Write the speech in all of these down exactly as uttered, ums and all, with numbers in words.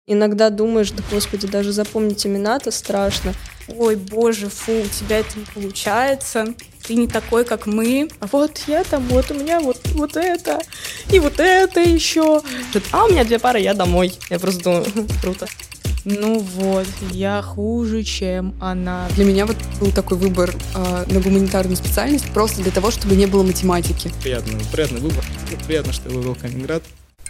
Иногда думаешь, да господи, даже запомнить имена-то страшно. Ой, боже, фу, у тебя это не получается. Ты не такой, как мы. А вот я там, вот у меня вот, вот это, и вот это еще. А у меня две пары, я домой. Я просто думаю, круто. Ну вот, я хуже, чем она. Для меня вот был такой выбор э, на гуманитарную специальность просто для того, чтобы не было математики. Приятно, приятный выбор. Приятно, что я выбрал Калининград.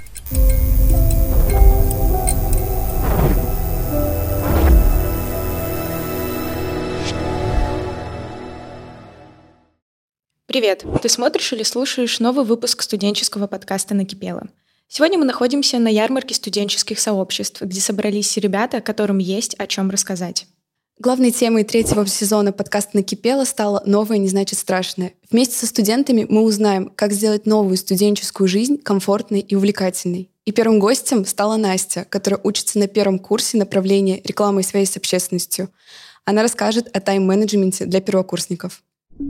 Привет! Ты смотришь или слушаешь новый выпуск студенческого подкаста «Накипело». Сегодня мы находимся на ярмарке студенческих сообществ, где собрались ребята, которым есть о чем рассказать. Главной темой третьего сезона подкаста «Накипело» стало «Новое не значит страшное». Вместе со студентами мы узнаем, как сделать новую студенческую жизнь комфортной и увлекательной. И первым гостем стала Настя, которая учится на первом курсе направления реклама и связи с общественностью. Она расскажет о тайм-менеджменте для первокурсников.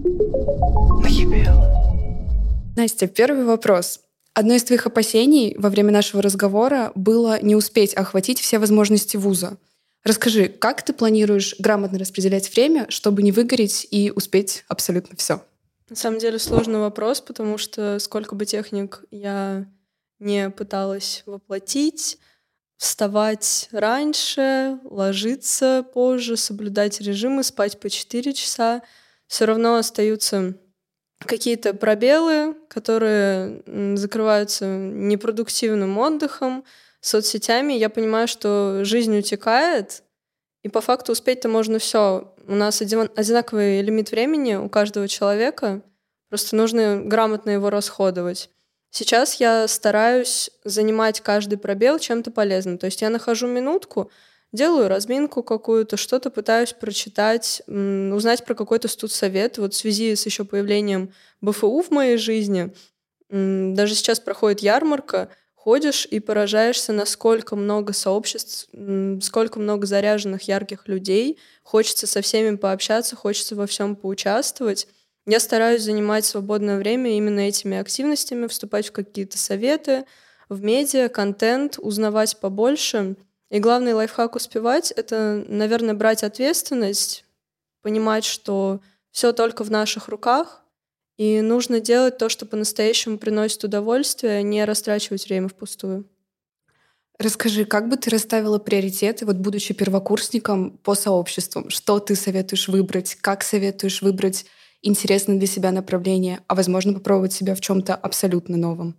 Настя, первый вопрос. Одно из твоих опасений во время нашего разговора было не успеть охватить все возможности вуза. Расскажи, как ты планируешь грамотно распределять время, чтобы не выгореть и успеть абсолютно все? На самом деле сложный вопрос, потому что сколько бы техник я не пыталась воплотить, вставать раньше, ложиться позже, соблюдать режимы, спать по четыре часа, все равно остаются какие-то пробелы, которые закрываются непродуктивным отдыхом, соцсетями. Я понимаю, что жизнь утекает, и по факту успеть-то можно все. У нас одинаковый лимит времени у каждого человека, просто нужно грамотно его расходовать. Сейчас я стараюсь занимать каждый пробел чем-то полезным. То есть я нахожу минутку, делаю разминку какую-то, что-то пытаюсь прочитать, узнать про какой-то студсовет. Вот в связи с еще появлением БФУ в моей жизни, даже сейчас проходит ярмарка, ходишь и поражаешься, насколько много сообществ, сколько много заряженных, ярких людей. Хочется со всеми пообщаться, хочется во всем поучаствовать. Я стараюсь занимать свободное время именно этими активностями, вступать в какие-то советы, в медиа, контент, узнавать побольше. И главный лайфхак успевать — это, наверное, брать ответственность, понимать, что все только в наших руках, и нужно делать то, что по-настоящему приносит удовольствие, а не растрачивать время впустую. Расскажи, как бы ты расставила приоритеты, вот будучи первокурсником, по сообществам? Что ты советуешь выбрать? Как советуешь выбрать интересное для себя направление, а, возможно, попробовать себя в чем-то абсолютно новом?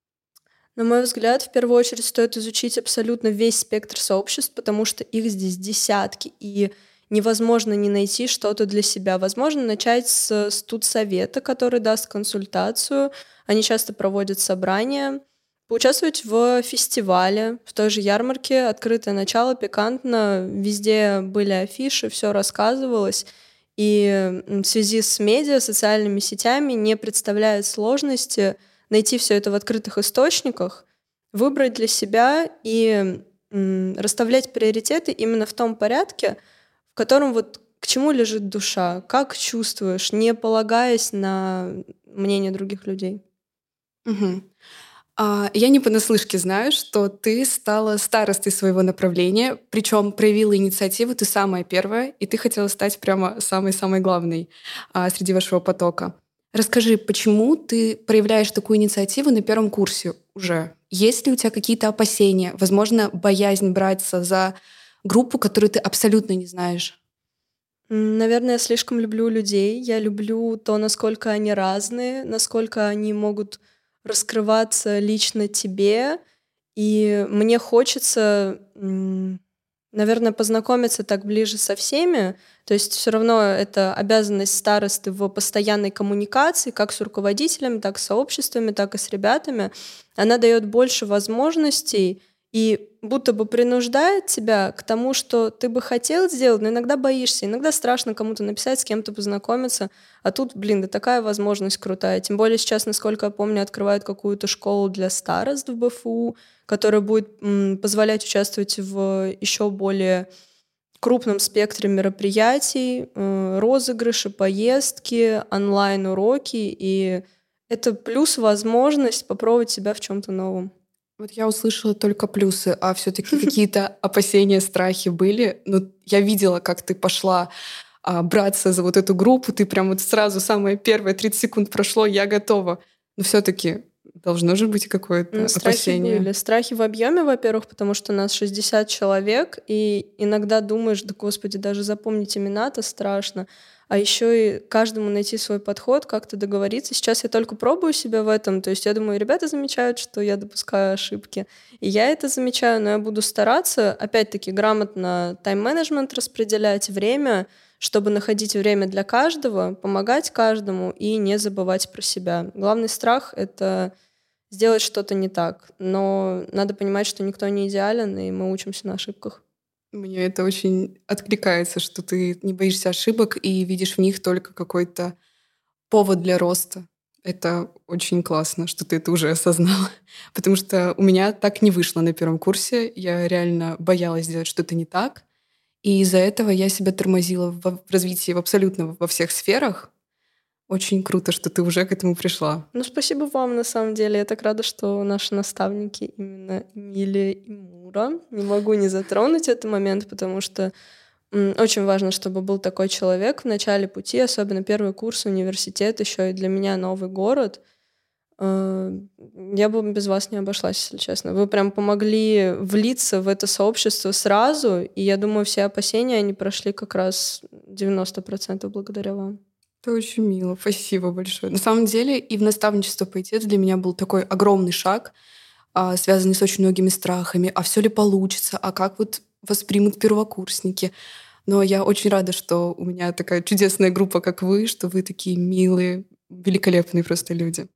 На мой взгляд, в первую очередь стоит изучить абсолютно весь спектр сообществ, потому что их здесь десятки, и невозможно не найти что-то для себя. Возможно, начать с студсовета, который даст консультацию. Они часто проводят собрания. Поучаствовать в фестивале, в той же ярмарке «Открытое начало», пикантно. Везде были афиши, все рассказывалось. И в связи с медиа, социальными сетями не представляет сложности найти все это в открытых источниках, выбрать для себя и м, расставлять приоритеты именно в том порядке, в котором вот к чему лежит душа, как чувствуешь, не полагаясь на мнение других людей. Угу. А, я не понаслышке знаю, что ты стала старостой своего направления, причем проявила инициативу, ты самая первая, и ты хотела стать прямо самой-самой главной а, среди вашего потока. Расскажи, почему ты проявляешь такую инициативу на первом курсе уже? Есть ли у тебя какие-то опасения? Возможно, боязнь браться за группу, которую ты абсолютно не знаешь? Наверное, я слишком люблю людей. Я люблю то, насколько они разные, насколько они могут раскрываться лично тебе. И мне хочется, наверное, познакомиться так ближе со всеми. То есть все равно это обязанность старосты в постоянной коммуникации, как с руководителями, так с сообществами, так и с ребятами. Она дает больше возможностей и будто бы принуждает тебя к тому, что ты бы хотел сделать, но иногда боишься, иногда страшно кому-то написать, с кем-то познакомиться, а тут, блин, да такая возможность крутая. Тем более сейчас, насколько я помню, открывают какую-то школу для старост в БФУ, которая будет м, позволять участвовать в еще более крупном спектре мероприятий, э, розыгрыши, поездки, онлайн-уроки, и это плюс возможность попробовать себя в чем-то новом. Вот я услышала только плюсы, а все-таки какие-то опасения, страхи были. Ну, я видела, как ты пошла а, браться за вот эту группу, ты прям вот сразу самое первое тридцать секунд прошло, я готова. Но все-таки должно же быть какое-то Ну, страхи опасение. были. Страхи в объеме, во-первых, потому что нас шестьдесят человек, и иногда думаешь, да господи, даже запомнить имена-то страшно. А еще и каждому найти свой подход, как-то договориться. Сейчас я только пробую себя в этом. То есть я думаю, ребята замечают, что я допускаю ошибки. И я это замечаю, но я буду стараться, опять-таки, грамотно тайм-менеджмент распределять, время, чтобы находить время для каждого, помогать каждому и не забывать про себя. Главный страх — это сделать что-то не так. Но надо понимать, что никто не идеален, и мы учимся на ошибках. Мне это очень откликается, что ты не боишься ошибок и видишь в них только какой-то повод для роста. Это очень классно, что ты это уже осознала. Потому что у меня так не вышло на первом курсе. Я реально боялась сделать что-то не так. И из-за этого я себя тормозила в развитии в абсолютно во всех сферах. Очень круто, что ты уже к этому пришла. Ну, спасибо вам, на самом деле. Я так рада, что наши наставники именно Эмилия и Мура. Не могу не затронуть этот момент, потому что м, очень важно, чтобы был такой человек в начале пути, особенно первый курс, университет, еще и для меня новый город. Э, Я бы без вас не обошлась, если честно. Вы прям помогли влиться в это сообщество сразу, и я думаю, все опасения, они прошли как раз девяносто процентов благодаря вам. Это очень мило, спасибо большое. На самом деле и в наставничество пойти это для меня был такой огромный шаг, а, связанный с очень многими страхами. А все ли получится? А как вот воспримут первокурсники? Но я очень рада, что у меня такая чудесная группа, как вы, что вы такие милые, великолепные просто люди.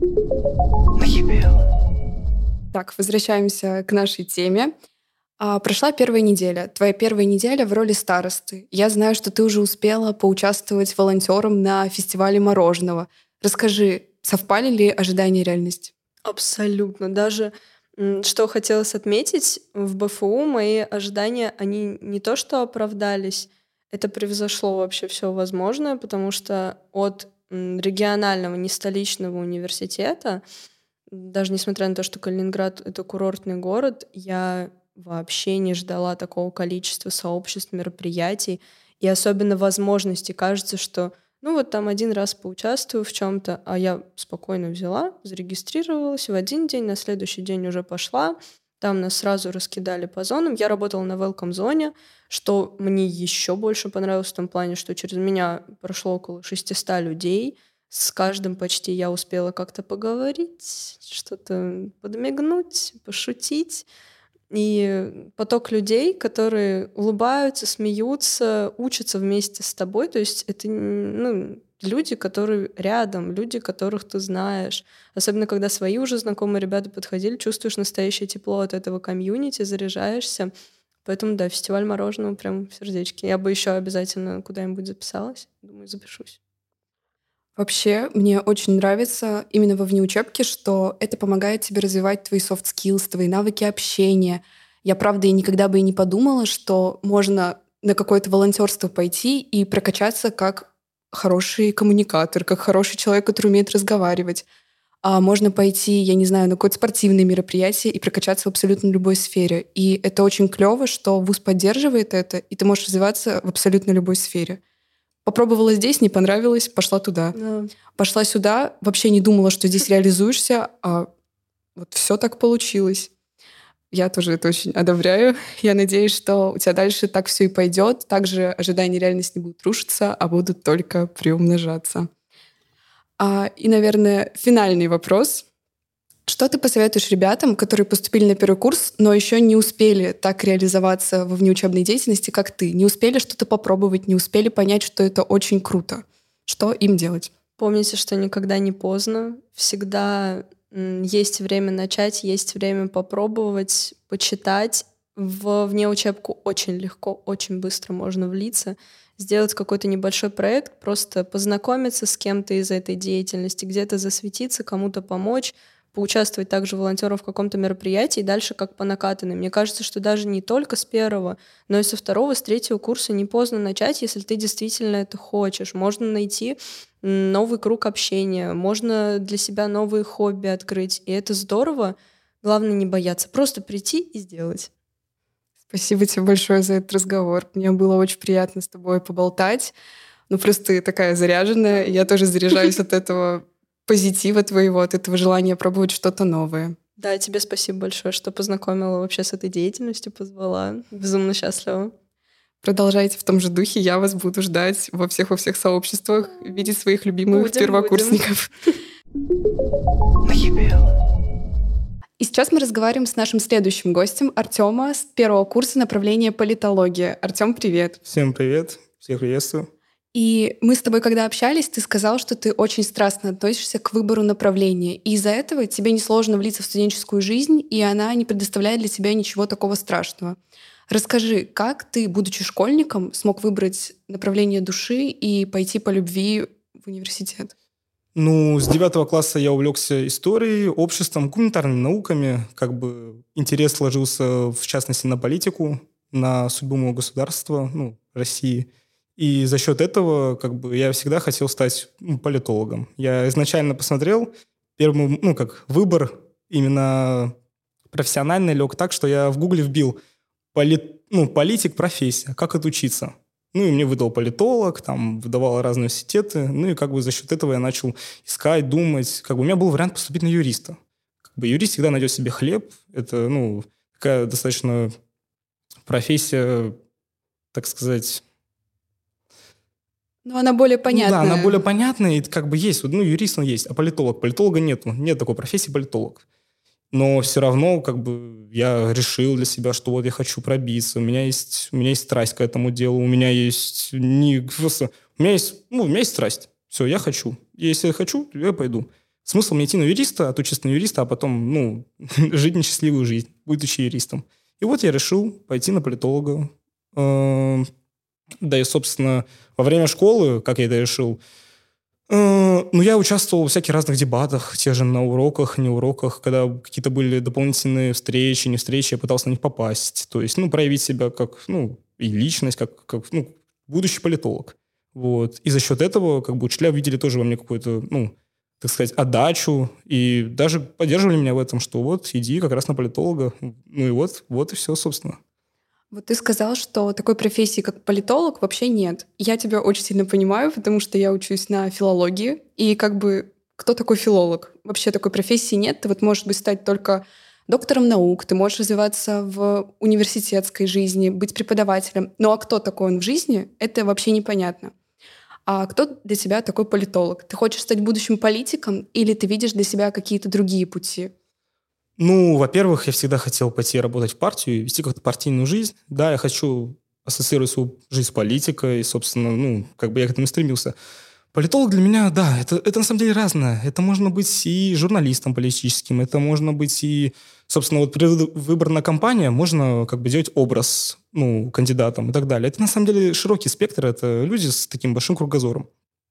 Так, возвращаемся к нашей теме. А, Прошла первая неделя. Твоя первая неделя в роли старосты. Я знаю, что ты уже успела поучаствовать волонтером на фестивале мороженого. Расскажи, совпали ли ожидания и реальность? Абсолютно. Даже м, что хотелось отметить, в БФУ мои ожидания, они не то что оправдались, это превзошло вообще все возможное, потому что от м, регионального, не столичного университета, даже несмотря на то, что Калининград — это курортный город, я вообще не ждала такого количества сообществ, мероприятий и особенно возможностей. Кажется, что ну вот там один раз поучаствую в чем-то, а я спокойно взяла, зарегистрировалась в один день, на следующий день уже пошла. Там нас сразу раскидали по зонам. Я работала на welcome-зоне, что мне еще больше понравилось в том плане, что через меня прошло около шестисот людей. С каждым почти я успела как-то поговорить, что-то подмигнуть, пошутить. И поток людей, которые улыбаются, смеются, учатся вместе с тобой. То есть это ну, люди, которые рядом, люди, которых ты знаешь. Особенно, когда свои уже знакомые ребята подходили, чувствуешь настоящее тепло от этого комьюнити, заряжаешься. Поэтому, да, фестиваль мороженого прям в сердечке. Я бы еще обязательно куда-нибудь записалась. Думаю, запишусь. Вообще, мне очень нравится именно во внеучебке, что это помогает тебе развивать твои soft skills, твои навыки общения. Я, правда, и никогда бы и не подумала, что можно на какое-то волонтерство пойти и прокачаться как хороший коммуникатор, как хороший человек, который умеет разговаривать. А можно пойти, я не знаю, на какое-то спортивное мероприятие и прокачаться в абсолютно любой сфере. И это очень клево, что вуз поддерживает это, и ты можешь развиваться в абсолютно любой сфере. Попробовала здесь, не понравилось, пошла туда. Да. Пошла сюда, вообще не думала, что здесь реализуешься, а вот все так получилось. Я тоже это очень одобряю. Я надеюсь, что у тебя дальше так все и пойдет. Также ожидания и реальность не будут рушиться, а будут только приумножаться. А, и, наверное, финальный вопрос. Что ты посоветуешь ребятам, которые поступили на первый курс, но еще не успели так реализоваться во внеучебной деятельности, как ты? Не успели что-то попробовать, не успели понять, что это очень круто. Что им делать? Помните, что никогда не поздно. Всегда м, есть время начать, есть время попробовать, почитать. В внеучебку очень легко, очень быстро можно влиться, сделать какой-то небольшой проект, просто познакомиться с кем-то из этой деятельности, где-то засветиться, кому-то помочь, поучаствовать также волонтером в каком-то мероприятии и дальше как по накатанной. Мне кажется, что даже не только с первого, но и со второго, с третьего курса не поздно начать, если ты действительно это хочешь. Можно найти новый круг общения, можно для себя новые хобби открыть, и это здорово. Главное не бояться, просто прийти и сделать. Спасибо тебе большое за этот разговор. Мне было очень приятно с тобой поболтать. Ну, просто ты такая заряженная. Я тоже заряжаюсь от этого позитива твоего, от этого желания пробовать что-то новое. Да, тебе спасибо большое, что познакомила вообще с этой деятельностью, позвала. Безумно счастлива. Продолжайте в том же духе. Я вас буду ждать во всех-во всех сообществах, видеть своих любимых Будем, первокурсников. И сейчас мы разговариваем с нашим следующим гостем, Артёма, с первого курса направления политология. Артём, привет. Всем привет, всех приветствую. И мы с тобой, когда общались, ты сказал, что ты очень страстно относишься к выбору направления. И из-за этого тебе несложно влиться в студенческую жизнь, и она не предоставляет для тебя ничего такого страшного. Расскажи, как ты, будучи школьником, смог выбрать направление души и пойти по любви в университет? Ну, с девятого класса я увлекся историей, обществом, гуманитарными науками. Как бы интерес сложился, в частности, на политику, на судьбу моего государства, ну, России. И за счет этого как бы я всегда хотел стать ну, политологом. Я изначально посмотрел, первый, ну, как выбор именно профессиональный лег так, что я в Гугле вбил поли, ну, политик, профессия, как отучиться. Ну, и мне выдал политолог, там, выдавал разные университеты. Ну, и как бы за счет этого я начал искать, думать. Как бы у меня был вариант поступить на юриста. Как бы юрист всегда найдет себе хлеб. Это, ну, такая достаточно профессия, так сказать... Ну, она более понятная. Ну, да, она более понятная, и как бы есть. Ну, юрист он есть, а политолог. Политолога нету. Нет такой профессии политолог. Но все равно как бы я решил для себя, что вот я хочу пробиться. У меня есть, у меня есть страсть к этому делу. У меня есть... Не, просто, у, меня есть ну, у меня есть страсть. Все, я хочу. Если я хочу, я пойду. Смысл мне идти на юриста, отучиться на юриста, а потом ну, жить несчастливую жизнь, будучи юристом. И вот я решил пойти на политолога. Да и, собственно, во время школы, как я это решил, э, ну, я участвовал в всяких разных дебатах, те же на уроках, не уроках, когда какие-то были дополнительные встречи, не встречи, я пытался на них попасть. То есть, ну, проявить себя как, ну, и личность, как, как ну, будущий политолог. Вот. И за счет этого, как бы, учителя видели тоже во мне какую-то, ну, так сказать, отдачу, и даже поддерживали меня в этом, что вот, иди как раз на политолога. Ну, и вот, вот и все, собственно. Вот ты сказал, что такой профессии, как политолог, вообще нет. Я тебя очень сильно понимаю, потому что я учусь на филологии. И как бы кто такой филолог? Вообще такой профессии нет. Ты вот можешь быть стать только доктором наук, ты можешь развиваться в университетской жизни, быть преподавателем. Ну а кто такой он в жизни, это вообще непонятно. А кто для тебя такой политолог? Ты хочешь стать будущим политиком или ты видишь для себя какие-то другие пути? Ну, во-первых, я всегда хотел пойти работать в партию, вести как-то партийную жизнь. Да, я хочу ассоциировать свою жизнь с политикой, и, собственно, ну, как бы я к этому стремился. Политолог для меня, да, это, это на самом деле разное. Это можно быть и журналистом политическим, это можно быть и, собственно, вот при выборе на кампанию можно как бы делать образ, ну, кандидатам и так далее. Это на самом деле широкий спектр, это люди с таким большим кругозором.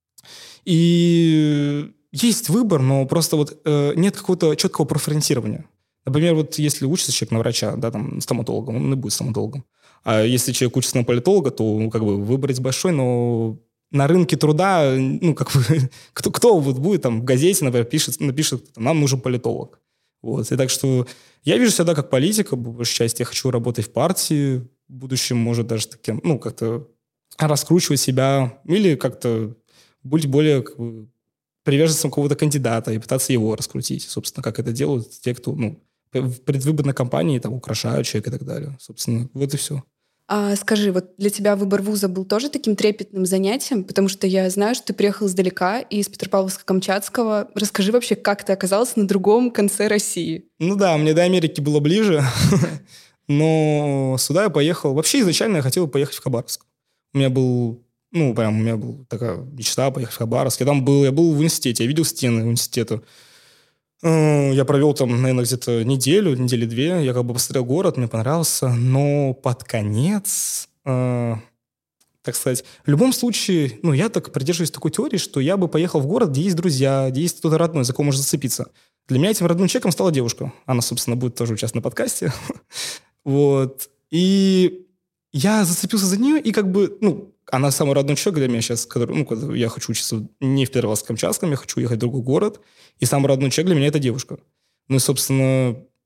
И есть выбор, но просто вот э, нет какого-то четкого профориентирования. Например, вот если учится человек на врача, да, там, стоматологом, он и будет стоматологом. А если человек учится на политолога, то, ну, как бы, выбор большой, но на рынке труда, ну, как бы, кто, кто вот будет там в газете, например, пишет, напишет, нам нужен политолог. Вот. И так что я вижу себя как политика, по большей части. Я хочу работать в партии, в будущем, может, даже таким, ну, как-то раскручивать себя или как-то быть более, как бы, приверженцем какого-то кандидата и пытаться его раскрутить. Собственно, как это делают те, кто, ну, в предвыборной кампании там украшают человека и так далее. Собственно, вот и все. А скажи, вот для тебя выбор вуза был тоже таким трепетным занятием? Потому что я знаю, что ты приехал издалека, из Петропавловска-Камчатского. Расскажи вообще, как ты оказался на другом конце России? Ну да, мне до Америки было ближе, но сюда я поехал. Вообще изначально я хотел поехать в Хабаровск. У меня был, ну прям у меня была такая мечта поехать в Хабаровск. Я там был, я был в университете, я видел стены университета. Я провел там, наверное, где-то неделю, недели две. Я как бы посмотрел город, мне понравился. Но под конец, э, так сказать, в любом случае, ну, я так придерживаюсь такой теории, что я бы поехал в город, где есть друзья, где есть кто-то родной, за кого можно зацепиться. Для меня этим родным человеком стала девушка. Она, собственно, будет тоже участвовать на подкасте. Вот. И я зацепился за нее, и как бы, ну, она самый родной человек для меня сейчас, который, ну, когда я хочу учиться не в Петропавловске-Камчатском, я хочу ехать в другой город, и самый родной человек для меня – это девушка. Ну и, собственно,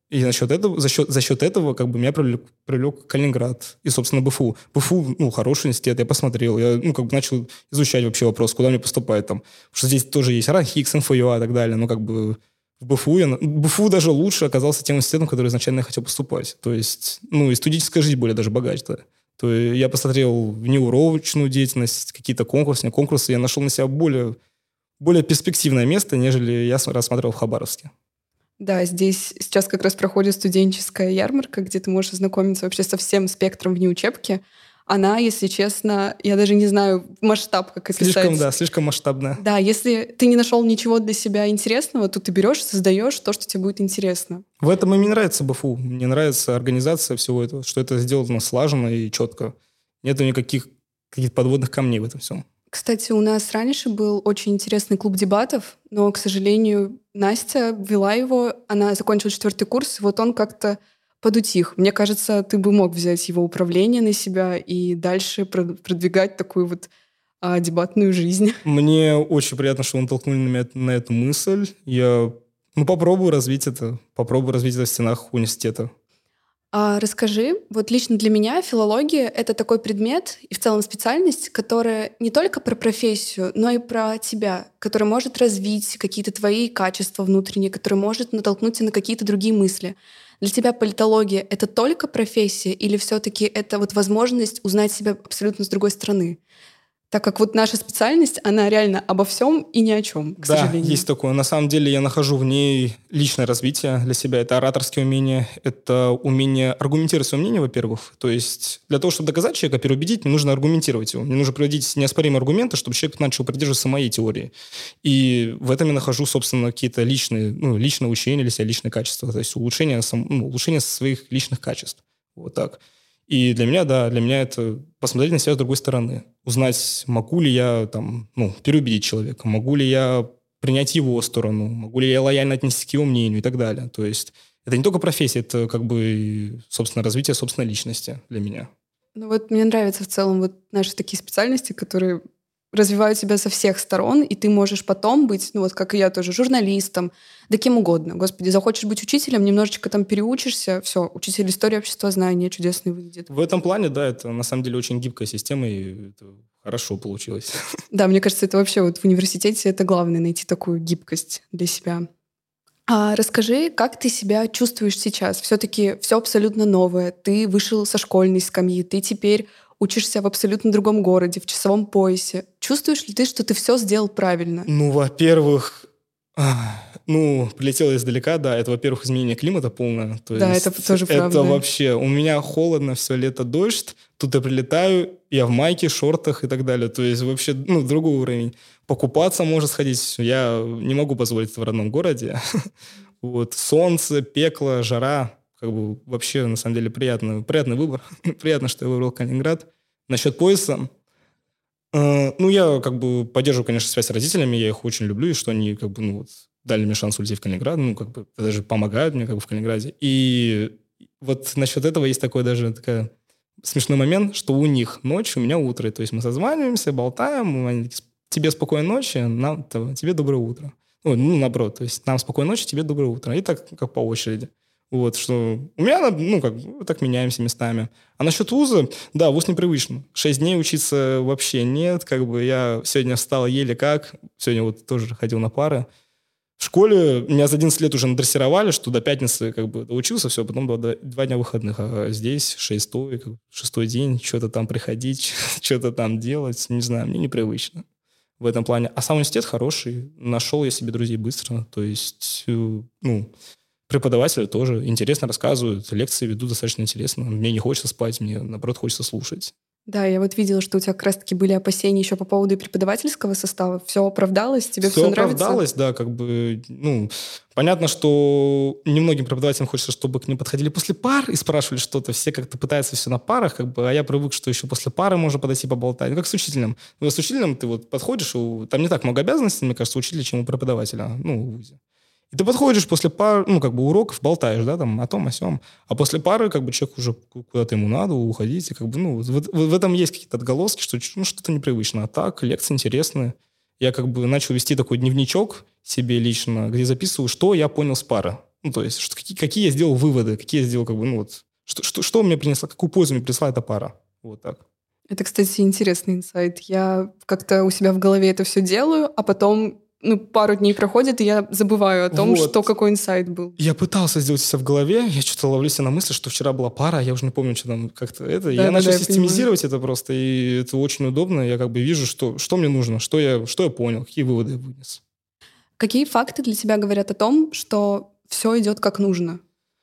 И за счет этого, за счет, за счет этого как бы меня привлек, привлек Калининград и, собственно, БФУ. БФУ, ну, хороший университет, я посмотрел, я, ну, как бы начал изучать вообще вопрос, куда мне поступать там. Потому что здесь тоже есть РАНХИКС, МФЮА и так далее, но как бы в БФУ, я, БФУ даже лучше оказался тем университетом, который изначально я хотел поступать. То есть, ну, и студенческая жизнь более даже богаче. Да. То есть я посмотрел внеурочную деятельность, какие-то конкурсы, конкурсы, я нашел на себя более, более перспективное место, нежели я рассматривал в Хабаровске. Да, здесь сейчас как раз проходит студенческая ярмарка, где ты можешь ознакомиться вообще со всем спектром внеучебки. Она, если честно, я даже не знаю масштаб, как описать. Слишком, да, слишком масштабная. Да, если ты не нашел ничего для себя интересного, то ты берешь, создаешь то, что тебе будет интересно. В этом и мне нравится БФУ. Мне нравится организация всего этого, что это сделано слаженно и четко. Нету никаких каких-то подводных камней в этом всем. Кстати, у нас раньше был очень интересный клуб дебатов, но, к сожалению, Настя вела его, она закончила четвертый курс, и вот он как-то подутих. Мне кажется, ты бы мог взять его управление на себя и дальше продвигать такую вот а, дебатную жизнь. Мне очень приятно, что вы натолкнули на меня на эту мысль. Я ну, попробую развить это, попробую развить это в стенах университета. А расскажи, вот лично для меня филология — это такой предмет и в целом специальность, которая не только про профессию, но и про тебя, которая может развить какие-то твои качества внутренние, которая может натолкнуть тебя на какие-то другие мысли. Для тебя политология — это только профессия или все-таки это вот возможность узнать себя абсолютно с другой стороны? Так как вот наша специальность, она реально обо всем и ни о чем, к да, сожалению. Да, есть такое. На самом деле я нахожу в ней личное развитие для себя. Это ораторские умения, это умение аргументировать свое мнение, во-первых. То есть для того, чтобы доказать человека, переубедить, мне нужно аргументировать его. Мне нужно приводить неоспоримые аргументы, чтобы человек начал придерживаться моей теории. И в этом я нахожу, собственно, какие-то личные, ну, личные учения для себя, личные качества. То есть улучшение, ну, улучшение своих личных качеств. Вот так. И для меня, да, для меня это посмотреть на себя с другой стороны. Узнать, могу ли я там, ну, переубедить человека, могу ли я принять его сторону, могу ли я лояльно отнестись к его мнению и так далее. То есть это не только профессия, это как бы, собственно, развитие собственной личности для меня. Ну вот мне нравятся в целом вот наши такие специальности, которые развивают тебя со всех сторон, и ты можешь потом быть, ну вот как и я тоже, журналистом, да кем угодно. Господи, захочешь быть учителем, немножечко там переучишься, все, учитель истории обществознания чудесный выйдет. В этом плане, да, это на самом деле очень гибкая система, и это хорошо получилось. Да, мне кажется, это вообще вот в университете это главное, найти такую гибкость для себя. А расскажи, как ты себя чувствуешь сейчас? Все-таки все абсолютно новое. Ты вышел со школьной скамьи, ты теперь учишься в абсолютно другом городе, в часовом поясе. Чувствуешь ли ты, что ты все сделал правильно? Ну, во-первых, ну, прилетел издалека, да, это, во-первых, изменение климата полное. То да, есть это тоже правда. Это вообще, у меня холодно, все лето дождь, тут я прилетаю, я в майке, шортах и так далее. То есть вообще, ну, другой уровень. Покупаться можно сходить, я не могу позволить это в родном городе. Вот, солнце, пекло, жара. Как бы вообще, на самом деле, приятный, приятный выбор. Приятно, что я выбрал Калининград. Насчет пояса. Э, ну, я как бы поддерживаю, конечно, связь с родителями. Я их очень люблю, и что они как бы, ну, вот, дали мне шанс улететь в Калининград. Ну, как бы даже помогают мне как бы в Калининграде. И вот насчет этого есть такой даже такой смешной момент, что у них ночь, у меня утро. То есть мы созваниваемся, болтаем. Они такие, тебе спокойной ночи, нам, тебе доброе утро. Ну, ну, наоборот. То есть нам спокойной ночи, тебе доброе утро. И так как по очереди. Вот, что у меня, ну, как, так меняемся местами. А насчет вуза, да, вуз непривычно. Шесть дней учиться вообще нет, как бы я сегодня встал еле как, сегодня вот тоже ходил на пары. В школе меня за одиннадцать лет уже надрессировали, что до пятницы как бы учился, все, потом было два дня выходных. А здесь шестой, как, шестой день, что-то там приходить, что-то там делать, не знаю, мне непривычно в этом плане. А сам университет хороший, нашел я себе друзей быстро, то есть, ну... Преподаватели тоже интересно рассказывают, лекции ведут достаточно интересно. Мне не хочется спать, мне, наоборот, хочется слушать. Да, я вот видела, что у тебя как раз-таки были опасения еще по поводу преподавательского состава. Все оправдалось? Тебе все, все нравится? Все оправдалось, да, как бы, ну, понятно, что немногим преподавателям хочется, чтобы к ним подходили после пар и спрашивали что-то. Все как-то пытаются все на парах, как бы, а я привык, что еще после пары можно подойти поболтать. Ну, как с учителем. Ну, с учителем ты вот подходишь, там не так много обязанностей, мне кажется, у учителя, чем у преподавателя, ну, в вузе. И ты подходишь после пары, ну, как бы уроков, болтаешь, да, там, о том, о сём. А после пары, как бы, человек уже куда-то ему надо уходить. И, как бы, ну, в, в, в этом есть какие-то отголоски, что ну, что-то непривычно. А так, лекции интересные. Я, как бы, начал вести такой дневничок себе лично, где записываю, что я понял с пары. Ну, то есть, что, какие, какие я сделал выводы, какие я сделал, как бы, ну, вот, что, что, что мне принесла, какую пользу мне принесла эта пара. Вот так. Это, кстати, интересный инсайт. Я как-то у себя в голове это все делаю, а потом ну, пару дней проходит, и я забываю о том, вот. Что какой инсайт был. Я пытался сделать это в голове, я что-то ловлю себя на мысли, что вчера была пара, я уже не помню, что там как-то это. Да, я да, начал да, системизировать это просто, и это очень удобно. Я как бы вижу, что, что мне нужно, что я, что я понял, какие выводы я вынес. Какие факты для тебя говорят о том, что все идет как нужно?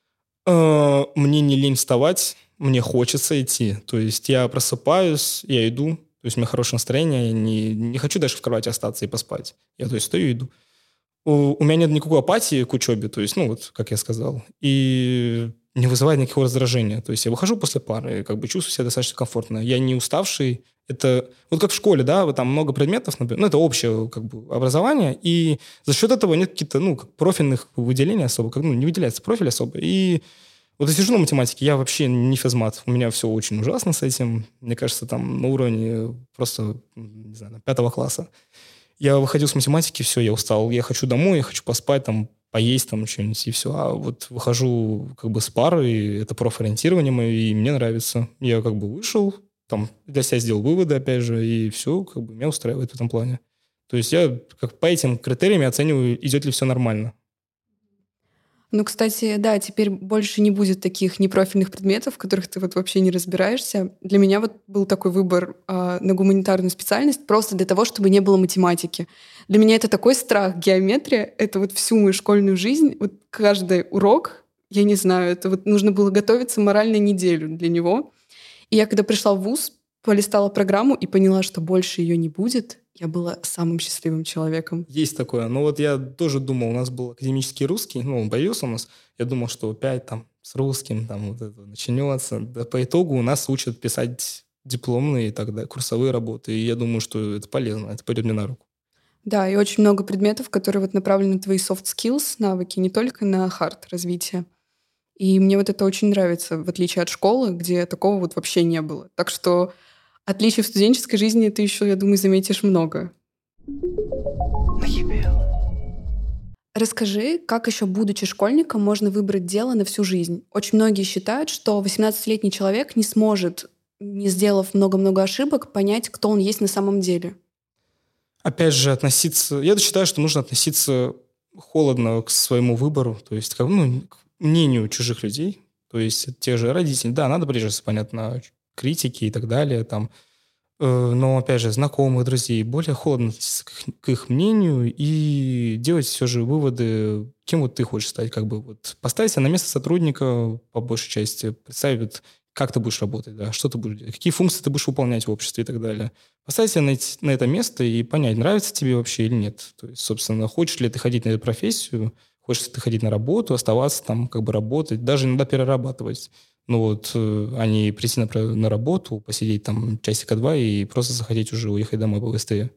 Мне не лень вставать, мне хочется идти. То есть я просыпаюсь, я иду, то есть у меня хорошее настроение, я не, не хочу даже в кровати остаться и поспать. Я, то есть, стою и иду. У, у меня нет никакой апатии к учебе, то есть, ну, вот, как я сказал, и не вызывает никакого раздражения. То есть я выхожу после пары, как бы чувствую себя достаточно комфортно. Я не уставший. Это вот как в школе, да, вот там много предметов, например, ну, это общее как бы образование, и за счет этого нет каких-то, ну, как профильных выделений особо, как, ну, не выделяется профиль особо, и вот я сижу на математике, я вообще не физмат, у меня все очень ужасно с этим, мне кажется, там на уровне просто, не знаю, пятого класса. Я выходил с математики, все, я устал, я хочу домой, я хочу поспать, там, поесть там что-нибудь, и все. А вот выхожу как бы с пары, это профориентирование мое, и мне нравится. Я как бы вышел, там, для себя сделал выводы, опять же, и все, как бы, меня устраивает в этом плане. То есть я как по этим критериям оцениваю, идет ли все нормально. Ну, кстати, да, теперь больше не будет таких непрофильных предметов, в которых ты вот вообще не разбираешься. Для меня вот был такой выбор э, на гуманитарную специальность просто для того, чтобы не было математики. Для меня это такой страх. Геометрия — это вот всю мою школьную жизнь, вот каждый урок, я не знаю, это вот нужно было готовиться морально неделю для него. И я, когда пришла в вуз, полистала программу и поняла, что больше ее не будет. Я была самым счастливым человеком. Есть такое. Но вот я тоже думал, у нас был академический русский, ну, он появился у нас. Я думал, что опять там с русским там вот это начнется. Да, по итогу у нас учат писать дипломные и так далее, курсовые работы. И я думаю, что это полезно, это пойдет мне на руку. Да, и очень много предметов, которые вот направлены на твои soft skills, навыки, не только на hard развитие. И мне вот это очень нравится, в отличие от школы, где такого вот вообще не было. Так что отличий в студенческой жизни ты еще, я думаю, заметишь много. Расскажи, как еще, будучи школьником, можно выбрать дело на всю жизнь? Очень многие считают, что восемнадцатилетний человек не сможет, не сделав много-много ошибок, понять, кто он есть на самом деле. Опять же, относиться... Я считаю, что нужно относиться холодно к своему выбору, то есть как, ну, к мнению чужих людей, то есть тех же родителей. Да, надо придерживаться, понятно, критики и так далее, там, э, но, опять же, знакомых, друзей, более холодно относиться к их, к их мнению и делать все же выводы, кем вот ты хочешь стать, как бы вот поставить себя на место сотрудника по большей части, представить, вот, как ты будешь работать, да, что ты будешь делать, какие функции ты будешь выполнять в обществе и так далее. Поставить себя на, на это место и понять, нравится тебе вообще или нет. То есть, собственно, хочешь ли ты ходить на эту профессию, хочешь ли ты ходить на работу, оставаться там, как бы работать, даже иногда перерабатывать. Ну вот, а не прийти на, на работу, посидеть там часика-два и просто захотеть уже уехать домой побыстрее.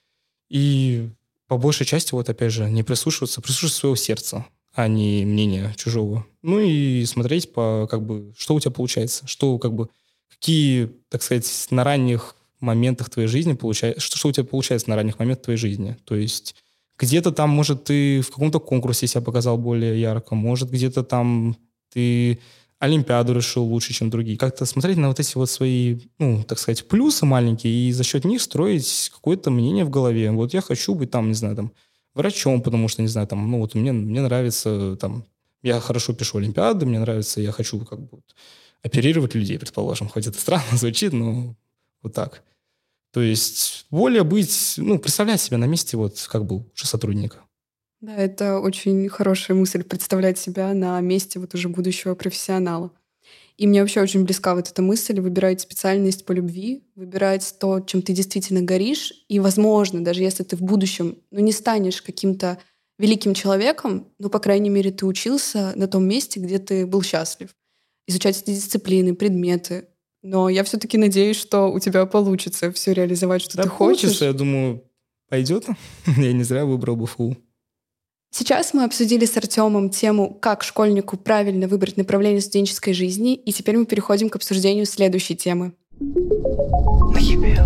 И по большей части, вот опять же, не прислушиваться, прислушиваться своего сердца, а не мнения чужого. Ну и смотреть, по, как бы, что у тебя получается, что, как бы, какие, так сказать, на ранних моментах твоей жизни получается, что, что у тебя получается на ранних моментах твоей жизни. То есть где-то там, может, ты в каком-то конкурсе себя показал более ярко, может, где-то там ты олимпиаду решил лучше, чем другие. Как-то смотреть на вот эти вот свои, ну, так сказать, плюсы маленькие и за счет них строить какое-то мнение в голове. Вот я хочу быть там, не знаю, там, врачом, потому что, не знаю, там, ну, вот мне, мне нравится, там, я хорошо пишу олимпиады, мне нравится, я хочу как бы вот, оперировать людей, предположим. Хоть это странно звучит, но вот так. То есть более быть, ну, представлять себя на месте вот как бы уже сотрудника. Да, это очень хорошая мысль, представлять себя на месте вот уже будущего профессионала. И мне вообще очень близка вот эта мысль выбирать специальность по любви, выбирать то, чем ты действительно горишь. И, возможно, даже если ты в будущем ну, не станешь каким-то великим человеком, ну, по крайней мере, ты учился на том месте, где ты был счастлив. Изучать эти дисциплины, предметы. Но я все-таки надеюсь, что у тебя получится все реализовать, что да, ты хочешь. Получится, я думаю, пойдет. Я не зря выбрал БФУ. Сейчас мы обсудили с Артемом тему, как школьнику правильно выбрать направление студенческой жизни, и теперь мы переходим к обсуждению следующей темы. В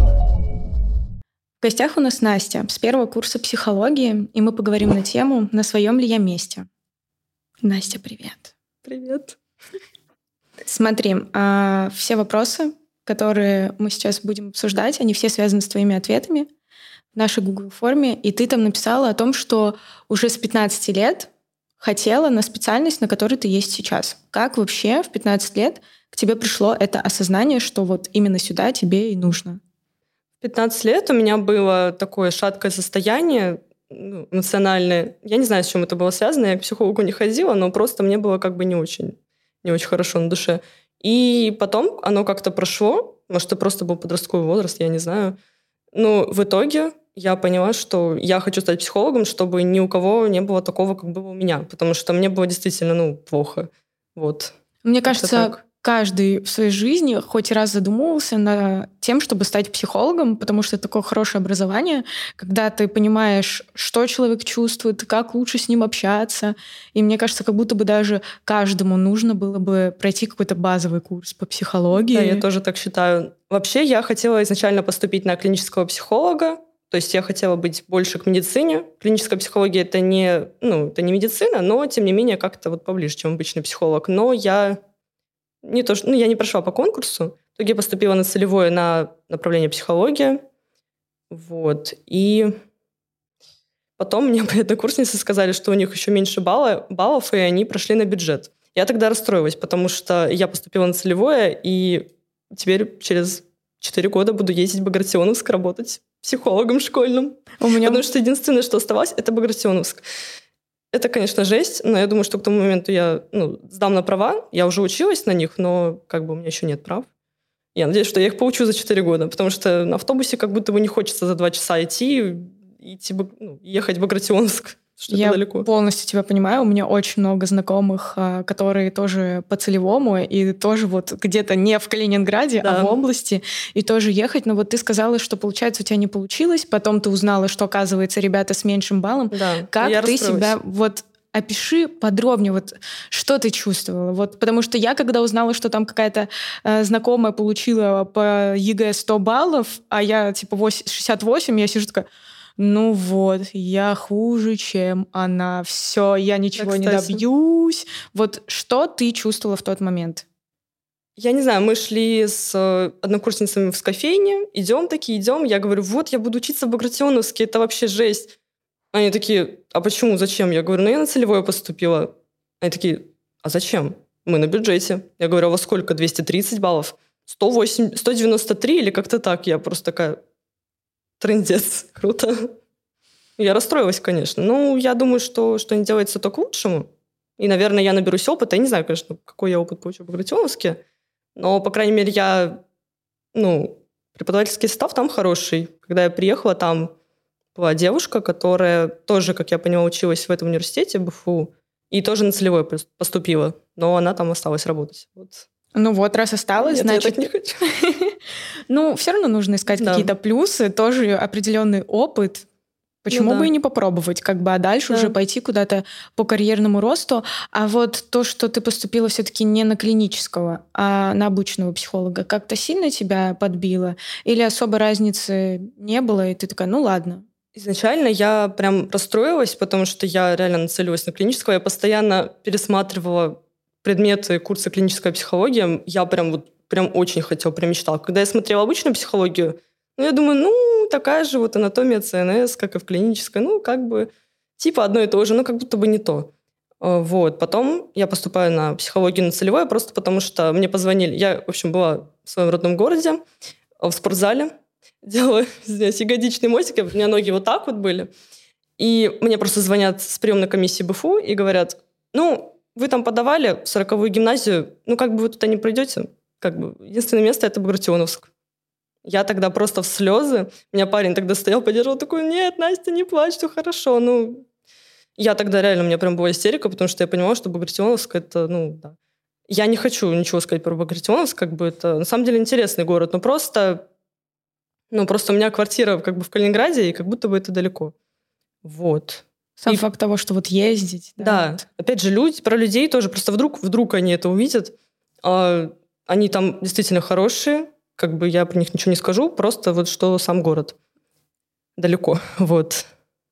гостях у нас Настя с первого курса психологии, и мы поговорим на тему «На своем ли я месте?». Настя, привет. Привет. Смотри, а, все вопросы, которые мы сейчас будем обсуждать, они все связаны с твоими ответами в нашей Google форме, и ты там написала о том, что уже с пятнадцати лет хотела на специальность, на которой ты есть сейчас. Как вообще в пятнадцать лет к тебе пришло это осознание, что вот именно сюда тебе и нужно? В пятнадцать лет у меня было такое шаткое состояние, ну, эмоциональное. Я не знаю, с чем это было связано, я к психологу не ходила, но просто мне было как бы не очень, не очень хорошо на душе. И потом оно как-то прошло, может, это просто был подростковый возраст, я не знаю. Но в итоге я поняла, что я хочу стать психологом, чтобы ни у кого не было такого, как было у меня, потому что мне было действительно, ну, плохо. Вот. Мне Как-то кажется, так. каждый в своей жизни хоть раз задумывался над тем, чтобы стать психологом, потому что это такое хорошее образование, когда ты понимаешь, что человек чувствует, как лучше с ним общаться. И мне кажется, как будто бы даже каждому нужно было бы пройти какой-то базовый курс по психологии. Да, я тоже так считаю. Вообще, я хотела изначально поступить на клинического психолога, то есть я хотела быть больше к медицине. Клиническая психология — это не, ну, это не медицина, но, тем не менее, как-то вот поближе, чем обычный психолог. Но я не то, что, ну, я не прошла по конкурсу. В итоге я поступила на целевое на направление психология. Вот. И потом мне мои однокурсницы сказали, что у них еще меньше балла, баллов, и они прошли на бюджет. Я тогда расстроилась, потому что я поступила на целевое, и теперь через четыре года буду ездить в Багратионовск работать психологом школьным. У меня... Потому что единственное, что оставалось, это Багратионовск. Это, конечно, жесть, но я думаю, что к тому моменту я, ну, сдам на права. Я уже училась на них, но как бы у меня еще нет прав. Я надеюсь, что я их поучу за четыре года, потому что на автобусе как будто бы не хочется за два часа идти, идти ну, ехать в Багратионовск. Что Я далеко. полностью тебя понимаю. У меня очень много знакомых, которые тоже по целевому, и тоже вот где-то не в Калининграде, да. а в области, и тоже ехать. Но вот ты сказала, что, получается, у тебя не получилось, потом ты узнала, что, оказывается, ребята с меньшим баллом. Да, как я ты расстроилась. себя... Вот опиши подробнее, вот что ты чувствовала. Вот, потому что я, когда узнала, что там какая-то э, знакомая получила по ЕГЭ сто баллов, а я типа шестьдесят восемь, я сижу такая... Ну вот, я хуже, чем она. Все, я ничего да, не добьюсь. Вот что ты чувствовала в тот момент? Я не знаю, мы шли с однокурсницами в кофейне, идем такие, идем. Я говорю, вот, я буду учиться в Багратионовске, это вообще жесть. Они такие, а почему, зачем? Я говорю, ну я на целевое поступила. Они такие, а зачем? Мы на бюджете. Я говорю, а во сколько? двести тридцать баллов? сто восемь, сто девяносто три или как-то так? Я просто такая... Трындец. Круто. Я расстроилась, конечно. Ну, я думаю, что, что не делается, то к лучшему. И, наверное, я наберусь опыта. Я не знаю, конечно, какой я опыт получу в Багратионовске. Но, по крайней мере, я... Ну, преподавательский состав там хороший. Когда я приехала, там была девушка, которая тоже, как я поняла, училась в этом университете, БФУ, и тоже на целевое поступила. Но она там осталась работать. Вот. Ну вот, раз осталось, Нет, значит... я так не хочу. Ну, все равно нужно искать да. какие-то плюсы, тоже определенный опыт. Почему ну, да. бы и не попробовать, как бы, а дальше да. уже пойти куда-то по карьерному росту. А вот то, что ты поступила все-таки не на клинического, а на обычного психолога, как-то сильно тебя подбило? Или особо разницы не было, и ты такая, ну ладно. Изначально я прям расстроилась, потому что я реально нацелилась на клинического. Я постоянно пересматривала предметы курса клиническая психология. Я прям вот прям очень хотела, прям мечтала. Когда я смотрела обычную психологию, ну, я думаю, ну, такая же вот анатомия ЦНС, как и в клинической. Ну, как бы, типа одно и то же, но как будто бы не то. Вот. Потом я поступаю на психологию на целевое, просто потому что мне позвонили. Я, в общем, была в своем родном городе, в спортзале, делала, извиняюсь, ягодичные мостики, у меня ноги вот так вот были. И мне просто звонят с приемной комиссии БФУ и говорят, ну, вы там подавали в сороковую гимназию, ну, как бы вы туда не пройдете. Как бы единственное место — это Багратионовск. Я тогда просто в слезы. У меня парень тогда стоял, поддерживал, такой, нет, Настя, не плачь, все хорошо. Ну, я тогда реально, у меня прям была истерика, потому что я понимала, что Багратионовск — это, ну, да. Я не хочу ничего сказать про Багратионовск, как бы это, на самом деле, интересный город, но просто, ну, просто у меня квартира как бы в Калининграде, и как будто бы это далеко. Вот. Сам и факт того, что вот ездить. Да, да. Вот. Опять же, люди, про людей тоже, просто вдруг, вдруг они это увидят, а они там действительно хорошие, как бы я про них ничего не скажу, просто вот что сам город далеко, вот.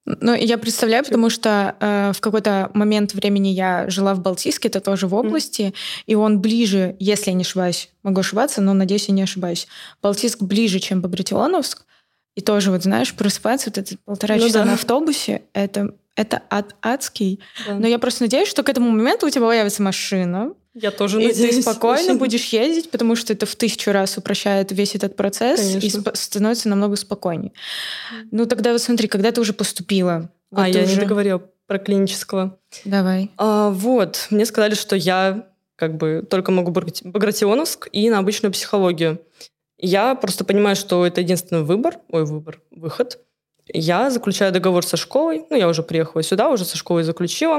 Ну, я представляю, потому что э, в какой-то момент времени я жила в Балтийске, это тоже в области, mm. и он ближе, если я не ошибаюсь, могу ошибаться, но, надеюсь, я не ошибаюсь. Балтийск ближе, чем Багратионовск, и тоже, вот знаешь, просыпаться вот эти полтора ну, часа да. на автобусе, это, это ад адский. Да. Но я просто надеюсь, что к этому моменту у тебя появится машина, я тоже и надеюсь. ты спокойно очень. будешь ездить, потому что это в тысячу раз упрощает весь этот процесс. Конечно. И сп- становится намного спокойнее. Mm. Ну тогда вот смотри, когда ты уже поступила... Вот а, я уже... не договорила про клинического. Давай. А, вот, мне сказали, что я как бы только могу Багратионовск и на обычную психологию. Я просто понимаю, что это единственный выбор, ой, выбор, выход. Я заключаю договор со школой, ну я уже приехала сюда, уже со школой заключила.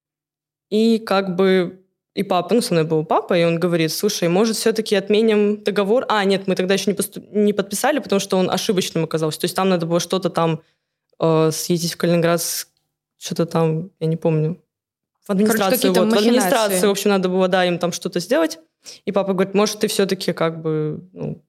И как бы... И папа, ну, со мной был папа, и он говорит, слушай, может, все-таки отменим договор? А, нет, мы тогда еще не, поступ... не подписали, потому что он ошибочным оказался. То есть там надо было что-то там э, съездить в Калининград, что-то там, я не помню, в администрацию. Короче, вот, в администрацию, в общем, надо было, да, им там что-то сделать. И папа говорит, может, ты все-таки как бы, ну,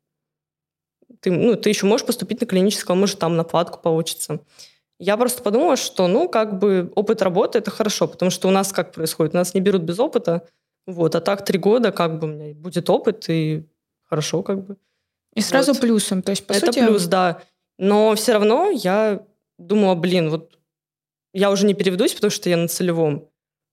ты, ну, ты еще можешь поступить на клиническое, может, там на платку получится. Я просто подумала, что, ну, как бы опыт работы – это хорошо, потому что у нас как происходит? Нас не берут без опыта, вот, а так три года как бы у меня будет опыт, и хорошо как бы. И сразу вот. Плюсом, то есть, по это сути... Это плюс, да. Но все равно я думала, блин, вот я уже не переведусь, потому что я на целевом.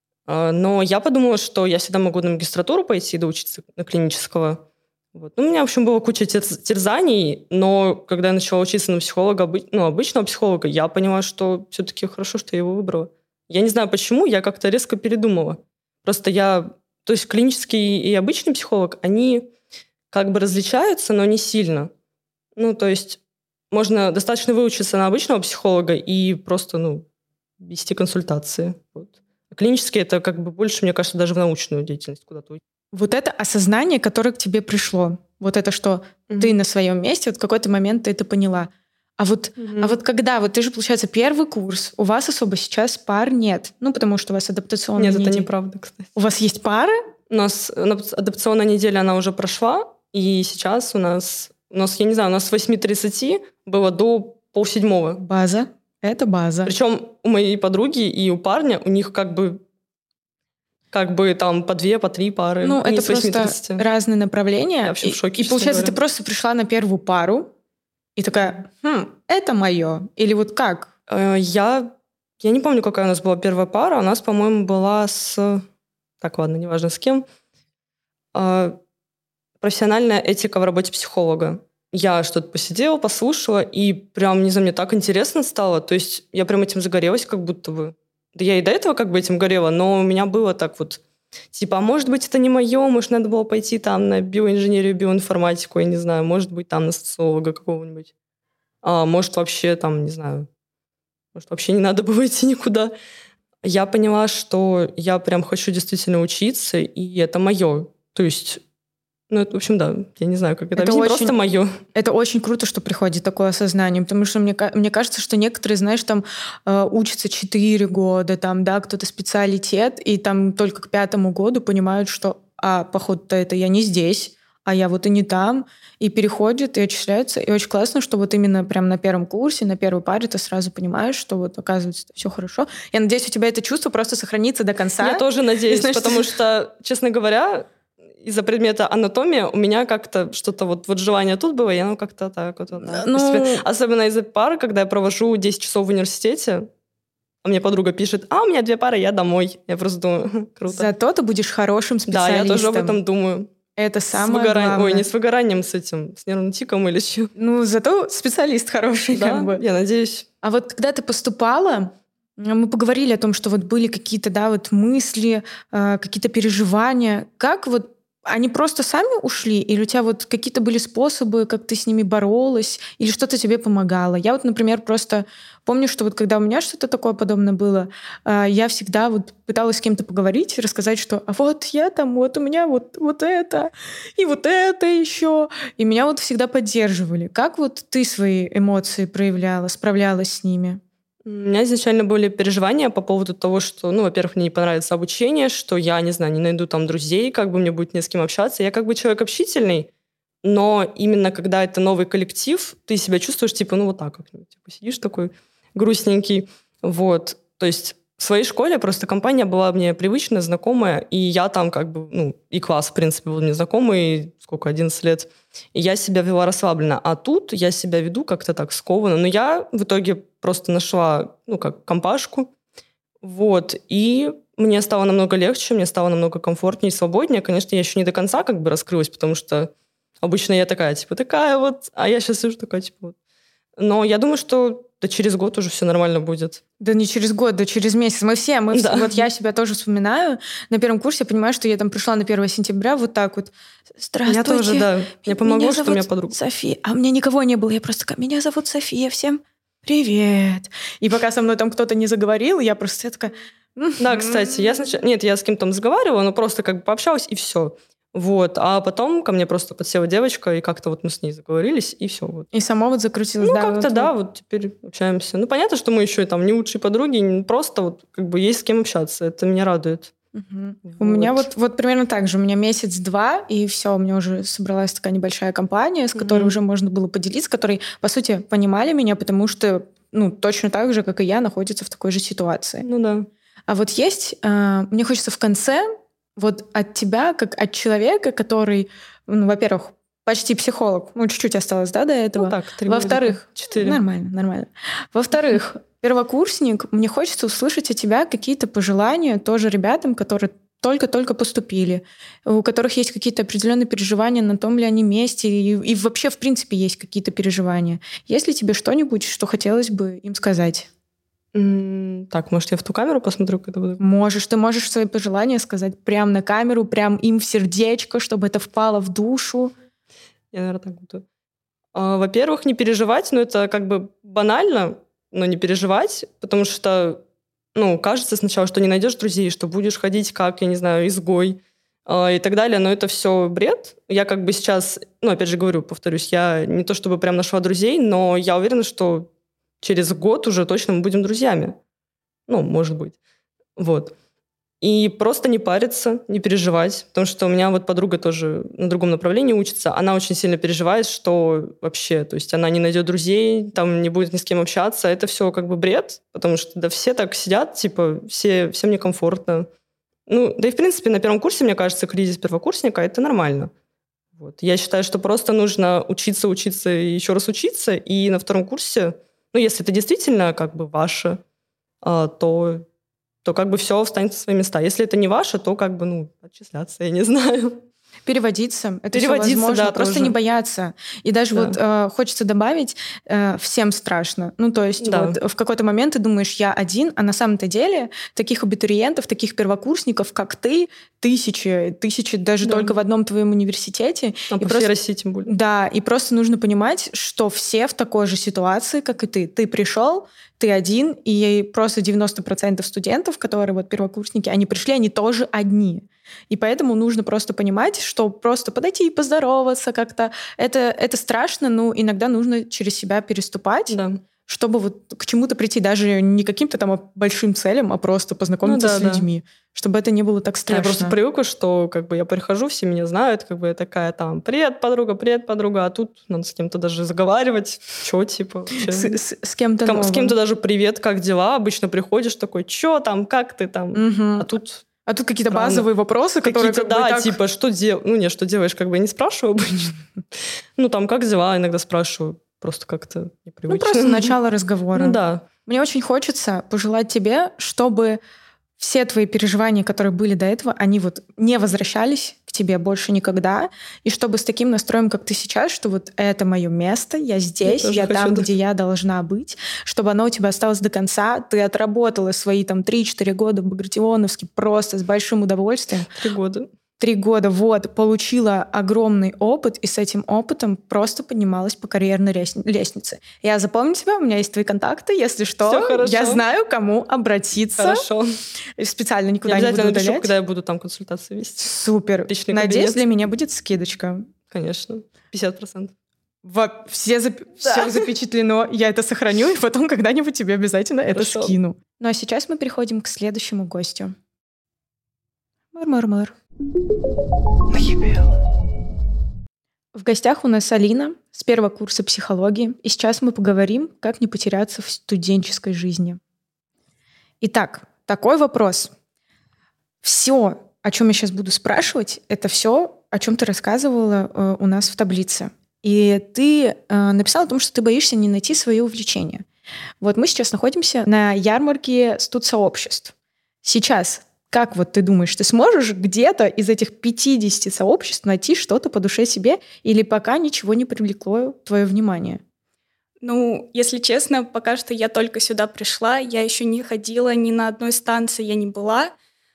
Но я подумала, что я всегда могу на магистратуру пойти и доучиться на клинического. Вот. Ну, у меня, в общем, была куча терзаний, но когда я начала учиться на психолога, ну, обычного психолога, я поняла, что все-таки хорошо, что я его выбрала. Я не знаю, почему, я как-то резко передумала. Просто я... То есть клинический и обычный психолог, они как бы различаются, но не сильно. Ну, то есть можно достаточно выучиться на обычного психолога и просто, ну, вести консультации. Вот. А клинический — это как бы больше, мне кажется, даже в научную деятельность куда-то уйти. Вот это осознание, которое к тебе пришло, вот это, что mm-hmm. ты на своем месте, вот в какой-то момент ты это поняла. А вот, mm-hmm. а вот когда, вот ты же, получается, первый курс, у вас особо сейчас пар нет, ну, потому что у вас адаптационная Нет, неделя. это неправда, кстати. У вас есть пары? У нас адаптационная неделя, она уже прошла, и сейчас у нас, у нас, я не знаю, у нас с восьми тридцати было до полседьмого. База. Это база. Причем у моей подруги и у парня, у них как бы как бы там по две, по три пары. Ну, это просто разные направления. Я вообще в шоке. И, и получается, говоря. Ты просто пришла на первую пару и такая, хм, это мое. Или вот как? Я, я не помню, какая у нас была первая пара. У нас, по-моему, была с... Так, ладно, неважно с кем. Профессиональная этика в работе психолога. Я что-то посидела, послушала, и прям, не знаю, мне так интересно стало. То есть я прям этим загорелась, как будто бы. Да я и до этого как бы этим горела, но у меня было так вот, типа, а может быть, это не мое, может, надо было пойти там на биоинженерию, биоинформатику, я не знаю, может быть, там на социолога какого-нибудь. А может, вообще там, не знаю, может, вообще не надо было идти никуда. Я поняла, что я прям хочу действительно учиться, и это мое. То есть... Ну, это, в общем, да, я не знаю, как это, это объяснить, очень, просто мое. Это очень круто, что приходит такое осознание, потому что мне, мне кажется, что некоторые, знаешь, там э, учатся четыре года, там, да, кто-то специалитет, и там только к пятому году понимают, что, а, походу-то это я не здесь, а я вот и не там, и переходят, и отчисляются. И очень классно, что вот именно прям на первом курсе, на первой паре ты сразу понимаешь, что вот, оказывается, все хорошо. Я надеюсь, у тебя это чувство просто сохранится до конца. Я тоже надеюсь, знаешь, потому что, честно говоря... Из-за предмета анатомия у меня как-то что-то вот, вот желание тут было, и оно как-то так вот. вот так, ну... Особенно из-за пары, когда я провожу десять часов в университете, а мне подруга пишет, а у меня две пары, я домой. Я просто думаю, круто. Зато ты будешь хорошим специалистом. Да, я тоже об этом думаю. Это самое выгоран... главное. Ой, не с выгоранием, с этим, с нервным тиком или что. Ну, зато специалист хороший. Да, как бы. Я надеюсь. А вот когда ты поступала, мы поговорили о том, что вот были какие-то, да, вот мысли, какие-то переживания. Как вот они просто сами ушли? Или у тебя вот какие-то были способы, как ты с ними боролась? Или что-то тебе помогало? Я вот, например, просто помню, что вот когда у меня что-то такое подобное было, я всегда вот пыталась с кем-то поговорить, рассказать, что а вот я там, вот у меня вот, вот это, и вот это еще. И меня вот всегда поддерживали. Как вот ты свои эмоции проявляла, справлялась с ними? У меня изначально были переживания по поводу того, что, ну, во-первых, мне не понравится обучение, что я, не знаю, не найду там друзей, как бы мне будет не с кем общаться. Я как бы человек общительный, но именно когда это новый коллектив, ты себя чувствуешь, типа, ну, вот так как-нибудь. Типа, сидишь такой грустненький. Вот. То есть в своей школе просто компания была мне привычная, знакомая, и я там как бы, ну, и класс, в принципе, был мне знакомый, сколько, одиннадцать лет, и я себя вела расслабленно. А тут я себя веду как-то так скованно. Но я в итоге просто нашла, ну, как компашку, вот, и мне стало намного легче, мне стало намного комфортнее и свободнее. Конечно, я еще не до конца как бы раскрылась, потому что обычно я такая, типа, такая вот, а я сейчас сижу такая, типа, вот. Но я думаю, что да через год уже все нормально будет. Да не через год, да через месяц. Мы все, мы Да. все, вот я себя тоже вспоминаю. На первом курсе я понимаю, что я там пришла на первое сентября вот так вот. Здравствуйте. Я тоже, да. Мне помогло, меня что зовут у меня подруга. София. А у меня никого не было. Я просто такая, меня зовут София, всем привет. И пока со мной там кто-то не заговорил, я просто я такая... Да, кстати, я сначала... Нет, я с кем-то там разговаривала, но просто как бы пообщалась, и все. Вот. А потом ко мне просто подсела девочка, и как-то вот мы с ней заговорились, и все. Вот. И сама вот закрутилась. Ну, да, как-то вот, да, вот. вот теперь общаемся. Ну, понятно, что мы еще там не лучшие подруги, не- просто вот как бы есть с кем общаться. Это меня радует. Мгм. Вот. У меня вот, вот примерно так же. У меня месяц-два, и все, у меня уже собралась такая небольшая компания, с которой Мгм. уже можно было поделиться, которые, по сути, понимали меня, потому что, ну, точно так же, как и я, находятся в такой же ситуации. Ну да. А вот есть, а, мне хочется в конце вот от тебя, как от человека, который, ну, во-первых, почти психолог, ну, чуть-чуть осталось, да, до этого. Ну так, три Во-вторых, годика, четыре. нормально, нормально. Во-вторых, первокурсник, мне хочется услышать от тебя какие-то пожелания тоже ребятам, которые только-только поступили, у которых есть какие-то определенные переживания, на том ли они месте, и, и вообще, в принципе, есть какие-то переживания. Есть ли тебе что-нибудь, что хотелось бы им сказать? М, Так, может, я в ту камеру посмотрю, когда буду? Можешь, ты можешь свои пожелания сказать прямо на камеру, прям им в сердечко, чтобы это впало в душу. Я, наверное, так буду. А, Во-первых, не переживать, ну, это как бы банально, но не переживать, потому что, ну, кажется сначала, что не найдешь друзей, что будешь ходить как, я не знаю, изгой а, и так далее, но это все бред. Я как бы сейчас, ну, опять же говорю, повторюсь, я не то чтобы прям нашла друзей, но я уверена, что через год уже точно мы будем друзьями. Ну, может быть. Вот. И просто не париться, не переживать, потому что у меня вот подруга тоже на другом направлении учится, она очень сильно переживает, что вообще, то есть она не найдет друзей, там не будет ни с кем общаться, это все как бы бред, потому что да все так сидят, типа, все, всем некомфортно. Ну, да и в принципе на первом курсе, мне кажется, кризис первокурсника — это нормально. Вот. Я считаю, что просто нужно учиться, учиться и еще раз учиться, и на втором курсе, ну, если это действительно как бы ваше, а, то то как бы все встанет на свои места. Если это не ваше, то как бы, ну, отчисляться, я не знаю. Переводиться. Это Переводиться, всё возможно. да, Просто тоже. не бояться. И даже Да. вот э, хочется добавить, э, всем страшно. Ну, то есть Да. вот в какой-то момент ты думаешь, я один, а на самом-то деле таких абитуриентов, таких первокурсников, как ты, тысячи, тысячи даже Да. только в одном твоем университете. А И по просто- всей России тем более. Да, и просто нужно понимать, что все в такой же ситуации, как и ты. Ты пришел, ты один, и просто девяносто процентов студентов, которые вот первокурсники, они пришли, они тоже одни. И поэтому нужно просто понимать, что просто подойти и поздороваться как-то, это, это страшно, но иногда нужно через себя переступать, Да. чтобы вот к чему-то прийти, даже не каким-то там большим целям, а просто познакомиться Ну да, с да. людьми, чтобы это не было так Я страшно. просто привыкла, что как бы я прихожу, все меня знают, как бы я такая там, привет, подруга, привет, подруга, а тут надо с кем-то даже заговаривать, чё, типа, вообще. С, с- с кем-то Ком- с новым. кем-то даже привет, как дела? Обычно приходишь такой, чё там, как ты там? Мгм. А тут А тут какие-то Странно. базовые вопросы, которые какие-то, как бы да, так- типа, что делаешь? Ну, не, что делаешь, как бы я не спрашиваю обычно. Ну, там, как дела, иногда спрашиваю. Просто как-то Ну, непривычно. просто начало разговора. Ну, да. Мне очень хочется пожелать тебе, чтобы все твои переживания, которые были до этого, они вот не возвращались к тебе больше никогда, и чтобы с таким настроем, как ты сейчас, что вот это мое место, я здесь, тоже я, хочу, там, да. где я должна быть, чтобы оно у тебя осталось до конца, ты отработала свои там три-четыре года в Багратионовске просто с большим удовольствием. Три года. Три года, вот, получила огромный опыт, и с этим опытом просто поднималась по карьерной лестни- лестнице. Я запомню тебя, у меня есть твои контакты, если что, Всё хорошо. я знаю, к кому обратиться. Хорошо. Специально Я никуда не буду обязательно напишу, удалять. когда я буду там консультации вести. Супер. Личный Надеюсь, кабинет. для меня будет скидочка. Конечно. пятьдесят процентов. Во- все, зап- все запечатлено, я это сохраню, и потом когда-нибудь тебе обязательно это Хорошо. скину. Ну а сейчас мы переходим к следующему гостю. Мур-мур-мур. В гостях у нас Алина с первого курса психологии, и сейчас мы поговорим, как не потеряться в студенческой жизни. Итак, такой вопрос. Все, о чем я сейчас буду спрашивать, это все, о чем ты рассказывала э, у нас в таблице. И ты э, написала о том, что ты боишься не найти свое увлечение. Вот мы сейчас находимся на ярмарке студсообществ. Сейчас, как вот ты думаешь, ты сможешь где-то из этих пятидесяти сообществ найти что-то по душе себе, или пока ничего не привлекло твое внимание? Ну, если честно, пока что я только сюда пришла, я еще не ходила, ни на одной станции я не была,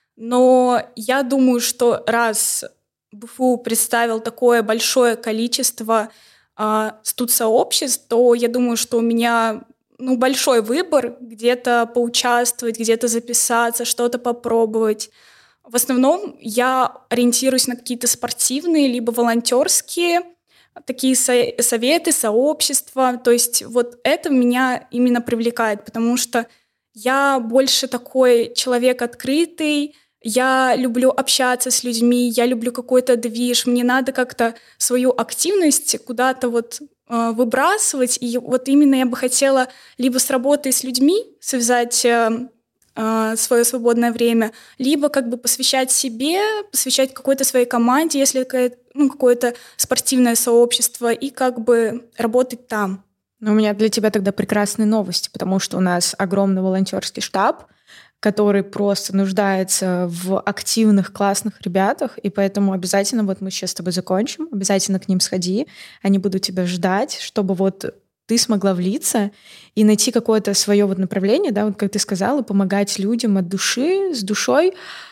но я думаю, что раз БФУ представил такое большое количество э, студсообществ, то я думаю, что у меня ну, большой выбор где-то поучаствовать, где-то записаться, что-то попробовать. В основном я ориентируюсь на какие-то спортивные либо волонтерские такие со- советы, сообщества. То есть вот это меня именно привлекает, потому что я больше такой человек открытый, я люблю общаться с людьми, я люблю какой-то движ, мне надо как-то свою активность куда-то вот э, выбрасывать, и вот именно я бы хотела либо с работой с людьми связать э, э, свое свободное время, либо как бы посвящать себе, посвящать какой-то своей команде, если какое-то, ну, какое-то спортивное сообщество, и как бы работать там. Но у меня для тебя тогда прекрасные новости, потому что у нас огромный волонтерский штаб, который просто нуждается в активных, классных ребятах, и поэтому обязательно вот мы сейчас с тобой закончим, обязательно к ним сходи, они будут тебя ждать, чтобы вот ты смогла влиться и найти какое-то свое вот направление, да, вот как ты сказала, помогать людям от души, с душой.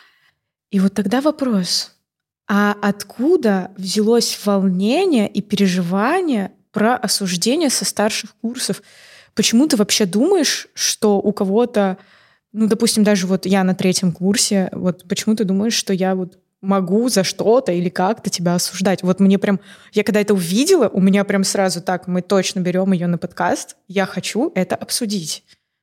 И вот тогда вопрос, а откуда взялось волнение и переживание про осуждение со старших курсов? Почему ты вообще думаешь, что у кого-то, ну, допустим, даже вот я на третьем курсе, вот почему ты думаешь, что я вот могу за что-то или как-то тебя осуждать? Вот мне прям, я когда это увидела, у меня прям сразу так, мы точно берем ее на подкаст, я хочу это обсудить.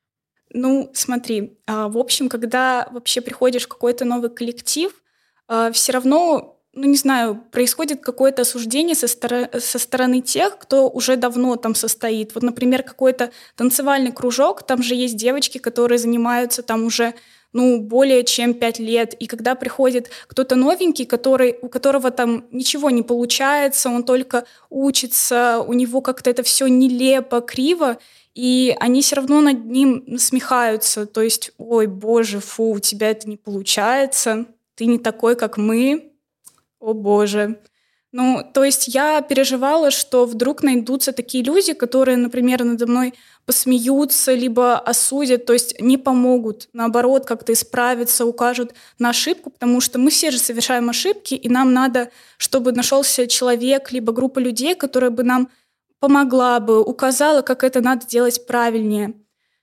Ну, смотри, в общем, когда вообще приходишь в какой-то новый коллектив, все равно, ну, не знаю, происходит какое-то осуждение со, стор- со стороны тех, кто уже давно там состоит. Вот, например, какой-то танцевальный кружок, там же есть девочки, которые занимаются там уже, ну, более чем пять лет. И когда приходит кто-то новенький, который, у которого там ничего не получается, он только учится, у него как-то это все нелепо, криво, и они все равно над ним насмехаются. То есть, ой, боже, фу, у тебя это не получается, ты не такой, как мы. О боже. Ну, то есть я переживала, что вдруг найдутся такие люди, которые, например, надо мной посмеются, либо осудят, то есть не помогут, наоборот, как-то исправиться, укажут на ошибку, потому что мы все же совершаем ошибки, и нам надо, чтобы нашелся человек, либо группа людей, которая бы нам помогла бы, указала, как это надо делать правильнее.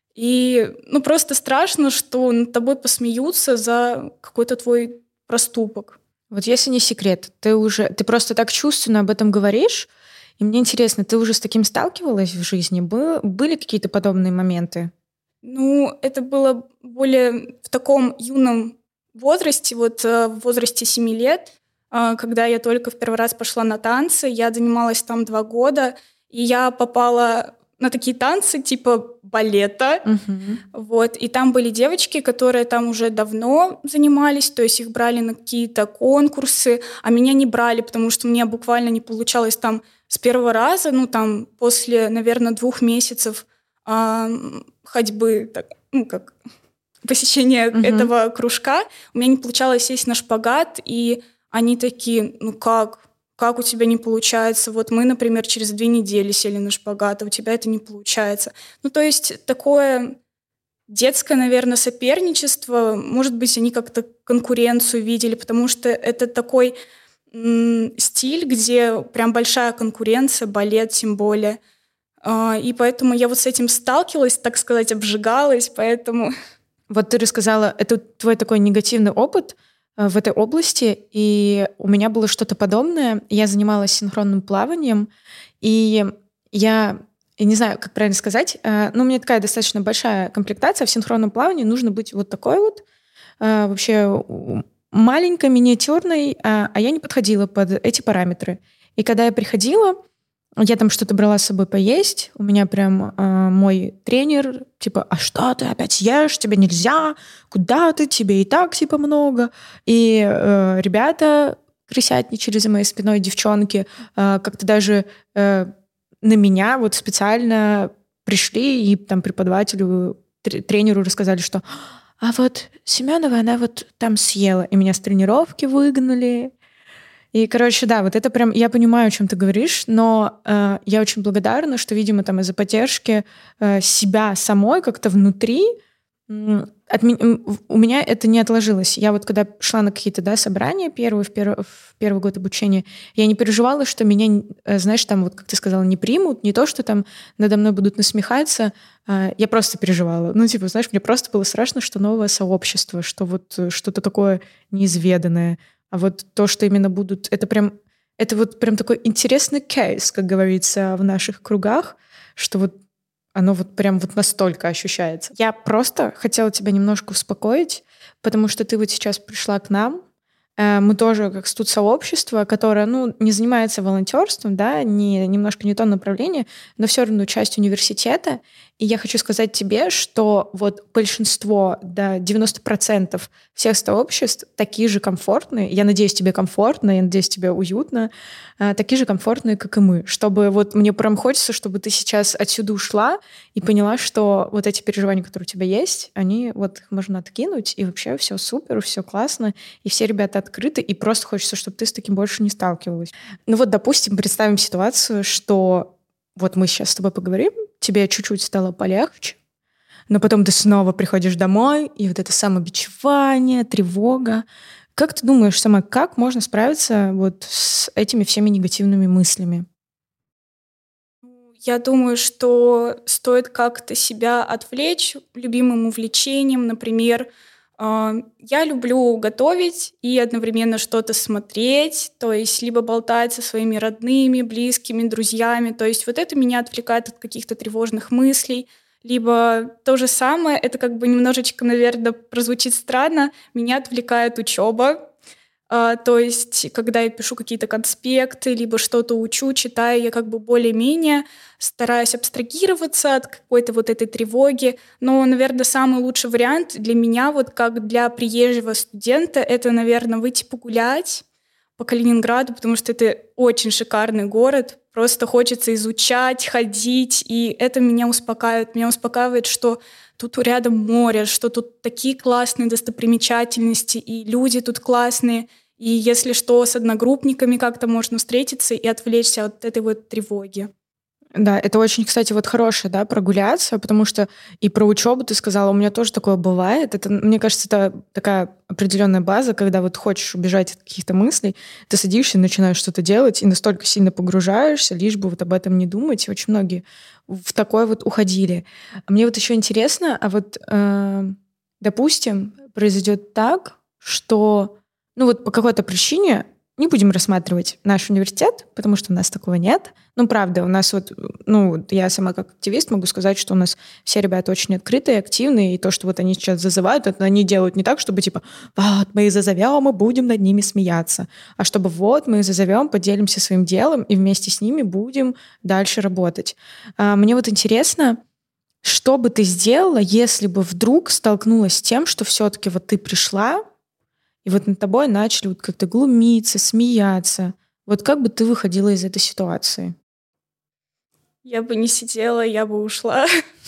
И ну, просто страшно, что над тобой посмеются за какой-то твой проступок. Вот если не секрет, ты уже, ты просто так чувственно об этом говоришь, и мне интересно, ты уже с таким сталкивалась в жизни? Бы, были какие-то подобные моменты? Ну, это было более в таком юном возрасте, вот в возрасте семи лет, когда я только в первый раз пошла на танцы, я занималась там два года, и я попала на такие танцы типа балета. Uh-huh. Вот. И там были девочки, которые там уже давно занимались, то есть их брали на какие-то конкурсы, а меня не брали, потому что мне буквально не получалось там с первого раза, ну там после, наверное, двух месяцев э, ходьбы, так, ну как посещения uh-huh. этого кружка, у меня не получалось сесть на шпагат, и они такие, ну как... Как у тебя не получается? Вот мы, например, через две недели сели на шпагат, а у тебя это не получается. Ну, то есть такое детское, наверное, соперничество. Может быть, они как-то конкуренцию видели, потому что это такой м- стиль, где прям большая конкуренция, балет тем более. А, и поэтому я вот с этим сталкивалась, так сказать, обжигалась, поэтому... Вот ты рассказала, это твой такой негативный опыт в этой области, и у меня было что-то подобное. Я занималась синхронным плаванием, и я, я не знаю, как правильно сказать, но у меня такая достаточно большая комплектация. В синхронном плавании нужно быть вот такой вот, вообще маленькой, миниатюрной, а я не подходила под эти параметры. И когда я приходила, Я там что-то брала с собой поесть. У меня прям э, мой тренер, типа, а что ты опять ешь? Тебе нельзя. Куда ты? Тебе и так, типа, много. И э, ребята крысятничали за моей спиной, девчонки, э, как-то даже э, на меня вот специально пришли и там преподавателю, тренеру рассказали, что а вот Семенова, она вот там съела. И меня с тренировки выгнали. И, короче, да, вот это прям, я понимаю, о чем ты говоришь, но э, я очень благодарна, что, видимо, там из-за поддержки э, себя самой как-то внутри э, от ми- у меня это не отложилось. Я вот когда шла на какие-то, да, собрания первые, в, перв- в первый год обучения, я не переживала, что меня, э, знаешь, там, вот как ты сказала, не примут, не то, что там надо мной будут насмехаться, э, я просто переживала. Ну, типа, знаешь, мне просто было страшно, что новое сообщество, что вот э, что-то такое неизведанное. А вот то, что именно будут... Это прям... Это вот прям такой интересный кейс, как говорится, в наших кругах, что вот оно вот прям вот настолько ощущается. Я просто хотела тебя немножко успокоить, потому что ты вот сейчас пришла к нам. Мы тоже как студсообщество, которое, ну, не занимается волонтерством, да, не, немножко не то направление, но все равно часть университета. И я хочу сказать тебе, что вот большинство, да, девяносто процентов всех сообществ такие же комфортные. Я надеюсь, тебе комфортно, я надеюсь, тебе уютно. Такие же комфортные, как и мы. Чтобы вот мне прям хочется, чтобы ты сейчас отсюда ушла и поняла, что вот эти переживания, которые у тебя есть, они вот их можно откинуть, и вообще все супер, все классно, и все ребята открыты, и просто хочется, чтобы ты с таким больше не сталкивалась. Ну вот, допустим, представим ситуацию, что вот мы сейчас с тобой поговорим, тебе чуть-чуть стало полегче, но потом ты снова приходишь домой, и вот это самобичевание, тревога. Как ты думаешь сама, как можно справиться вот с этими всеми негативными мыслями? Я думаю, что стоит как-то себя отвлечь любимым увлечением. Например, я люблю готовить и одновременно что-то смотреть, то есть либо болтать со своими родными, близкими, друзьями. То есть вот это меня отвлекает от каких-то тревожных мыслей. Либо то же самое, это как бы немножечко, наверное, прозвучит странно, меня отвлекает учеба. Uh, то есть, когда я пишу какие-то конспекты, либо что-то учу, читаю, я как бы более-менее стараюсь абстрагироваться от какой-то вот этой тревоги. Но, наверное, самый лучший вариант для меня, вот как для приезжего студента, это, наверное, выйти погулять по Калининграду, потому что это очень шикарный город. Просто хочется изучать, ходить, и это меня успокаивает. Меня успокаивает, что тут рядом море, что тут такие классные достопримечательности, и люди тут классные. И если что, с одногруппниками как-то можно встретиться и отвлечься от этой вот тревоги. Да, это очень, кстати, вот хорошее, да, прогуляться, потому что и про учебу ты сказала, у меня тоже такое бывает. Это, мне кажется, это такая определенная база, когда вот хочешь убежать от каких-то мыслей, ты садишься, начинаешь что-то делать и настолько сильно погружаешься, лишь бы вот об этом не думать. И очень многие в такое вот уходили. Мне вот еще интересно, а вот, э, допустим, произойдет так, что, ну вот по какой-то причине не будем рассматривать наш университет, потому что у нас такого нет. Ну, правда, у нас вот, ну, я сама как активист могу сказать, что у нас все ребята очень открытые, активные, и то, что вот они сейчас зазывают, это они делают не так, чтобы типа, вот, мы их зазовем и будем над ними смеяться, а чтобы вот, мы их зазовем, поделимся своим делом и вместе с ними будем дальше работать. А, мне вот интересно, что бы ты сделала, если бы вдруг столкнулась с тем, что все-таки вот ты пришла, и вот над тобой начали вот как-то глумиться, смеяться. Вот как бы ты выходила из этой ситуации? Я бы не сидела, я бы ушла.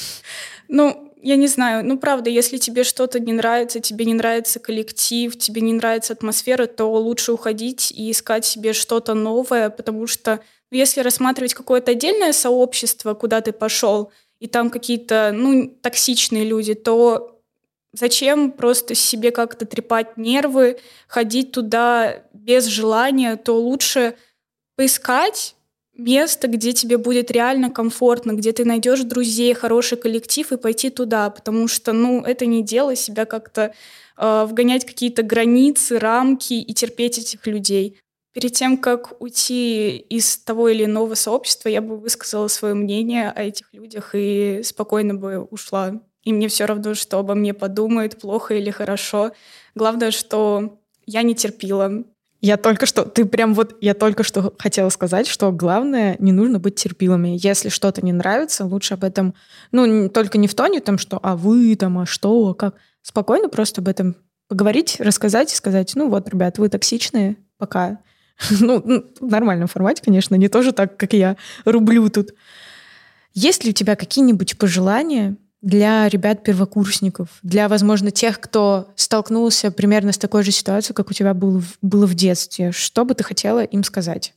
Ну, я не знаю. Ну, правда, если тебе что-то не нравится, тебе не нравится коллектив, тебе не нравится атмосфера, то лучше уходить и искать себе что-то новое, потому что если рассматривать какое-то отдельное сообщество, куда ты пошел, и там какие-то, ну, токсичные люди, то зачем просто себе как-то трепать нервы, ходить туда без желания, то лучше поискать место, где тебе будет реально комфортно, где ты найдешь друзей, хороший коллектив и пойти туда, потому что, ну, это не дело себя как-то э, вгонять в какие-то границы, рамки и терпеть этих людей. Перед тем, как уйти из того или иного сообщества, я бы высказала свое мнение о этих людях и спокойно бы ушла. И мне все равно, что обо мне подумают, плохо или хорошо. Главное, что я не терпила. Я только что, ты прям вот, я только что хотела сказать, что главное, не нужно быть терпилами. Если что-то не нравится, лучше об этом, ну, не- только не в тоне, там, что, а вы там, а что, а как. Спокойно просто об этом поговорить, рассказать и сказать, ну вот, ребят, вы токсичные, пока. Ну, ну, в нормальном формате, конечно, не тоже так, как я рублю тут. Есть ли у тебя какие-нибудь пожелания для ребят-первокурсников, для, возможно, тех, кто столкнулся примерно с такой же ситуацией, как у тебя было, в- было в детстве? Что бы ты хотела им сказать?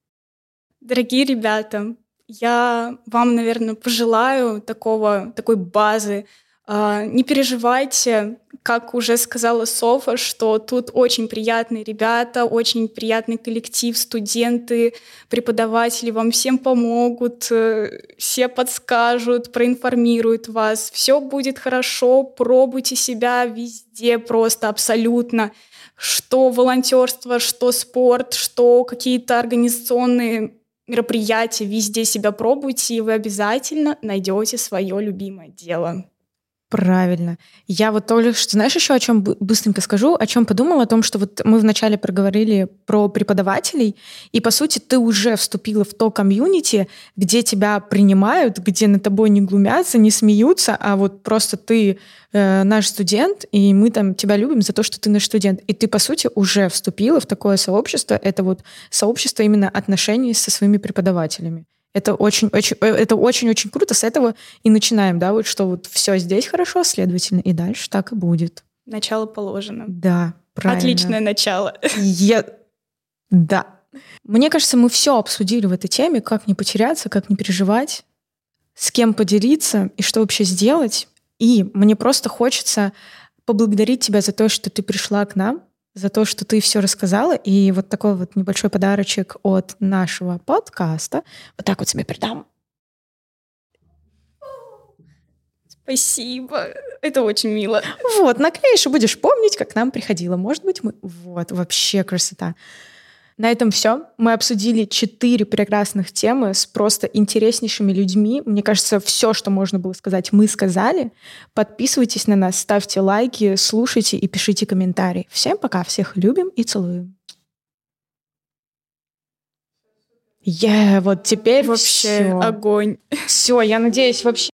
Дорогие ребята, я вам, наверное, пожелаю такого, такой базы. А, Не переживайте, как уже сказала Софа, что тут очень приятные ребята, очень приятный коллектив, студенты, преподаватели вам всем помогут, э, все подскажут, проинформируют вас. Все будет хорошо, пробуйте себя везде просто абсолютно. Что волонтерство, что спорт, что какие-то организационные мероприятия, везде себя пробуйте, и вы обязательно найдете свое любимое дело. Правильно. Я вот только что, знаешь, еще о чем бы- быстренько скажу, о чем подумала, о том, что вот мы вначале проговорили про преподавателей, и, по сути, ты уже вступила в то комьюнити, где тебя принимают, где над тобой не глумятся, не смеются, а вот просто ты э, наш студент, и мы там тебя любим за то, что ты наш студент. И ты, по сути, уже вступила в такое сообщество. Это вот сообщество именно отношений со своими преподавателями. Это очень, очень, э, это очень-очень круто. С этого и начинаем, да, вот что вот все здесь хорошо, следовательно, и дальше так и будет. Начало положено. Да, правильно. Отличное начало. Я... Да. Мне кажется, мы все обсудили в этой теме, как не потеряться, как не переживать, с кем поделиться и что вообще сделать. И мне просто хочется поблагодарить тебя за то, что ты пришла к нам, за то, что ты все рассказала. И вот такой вот небольшой подарочек от нашего подкаста. Вот так вот себе передам. Спасибо. Это очень мило. Вот, наклеишь и будешь помнить, как к нам приходила. Может быть, мы... Вот, вообще красота. На этом все. Мы обсудили четыре прекрасных темы с просто интереснейшими людьми. Мне кажется, все, что можно было сказать, мы сказали. Подписывайтесь на нас, ставьте лайки, слушайте и пишите комментарии. Всем пока, всех любим и целуем. Е, вот теперь Вообще всё. огонь. Все, я надеюсь, вообще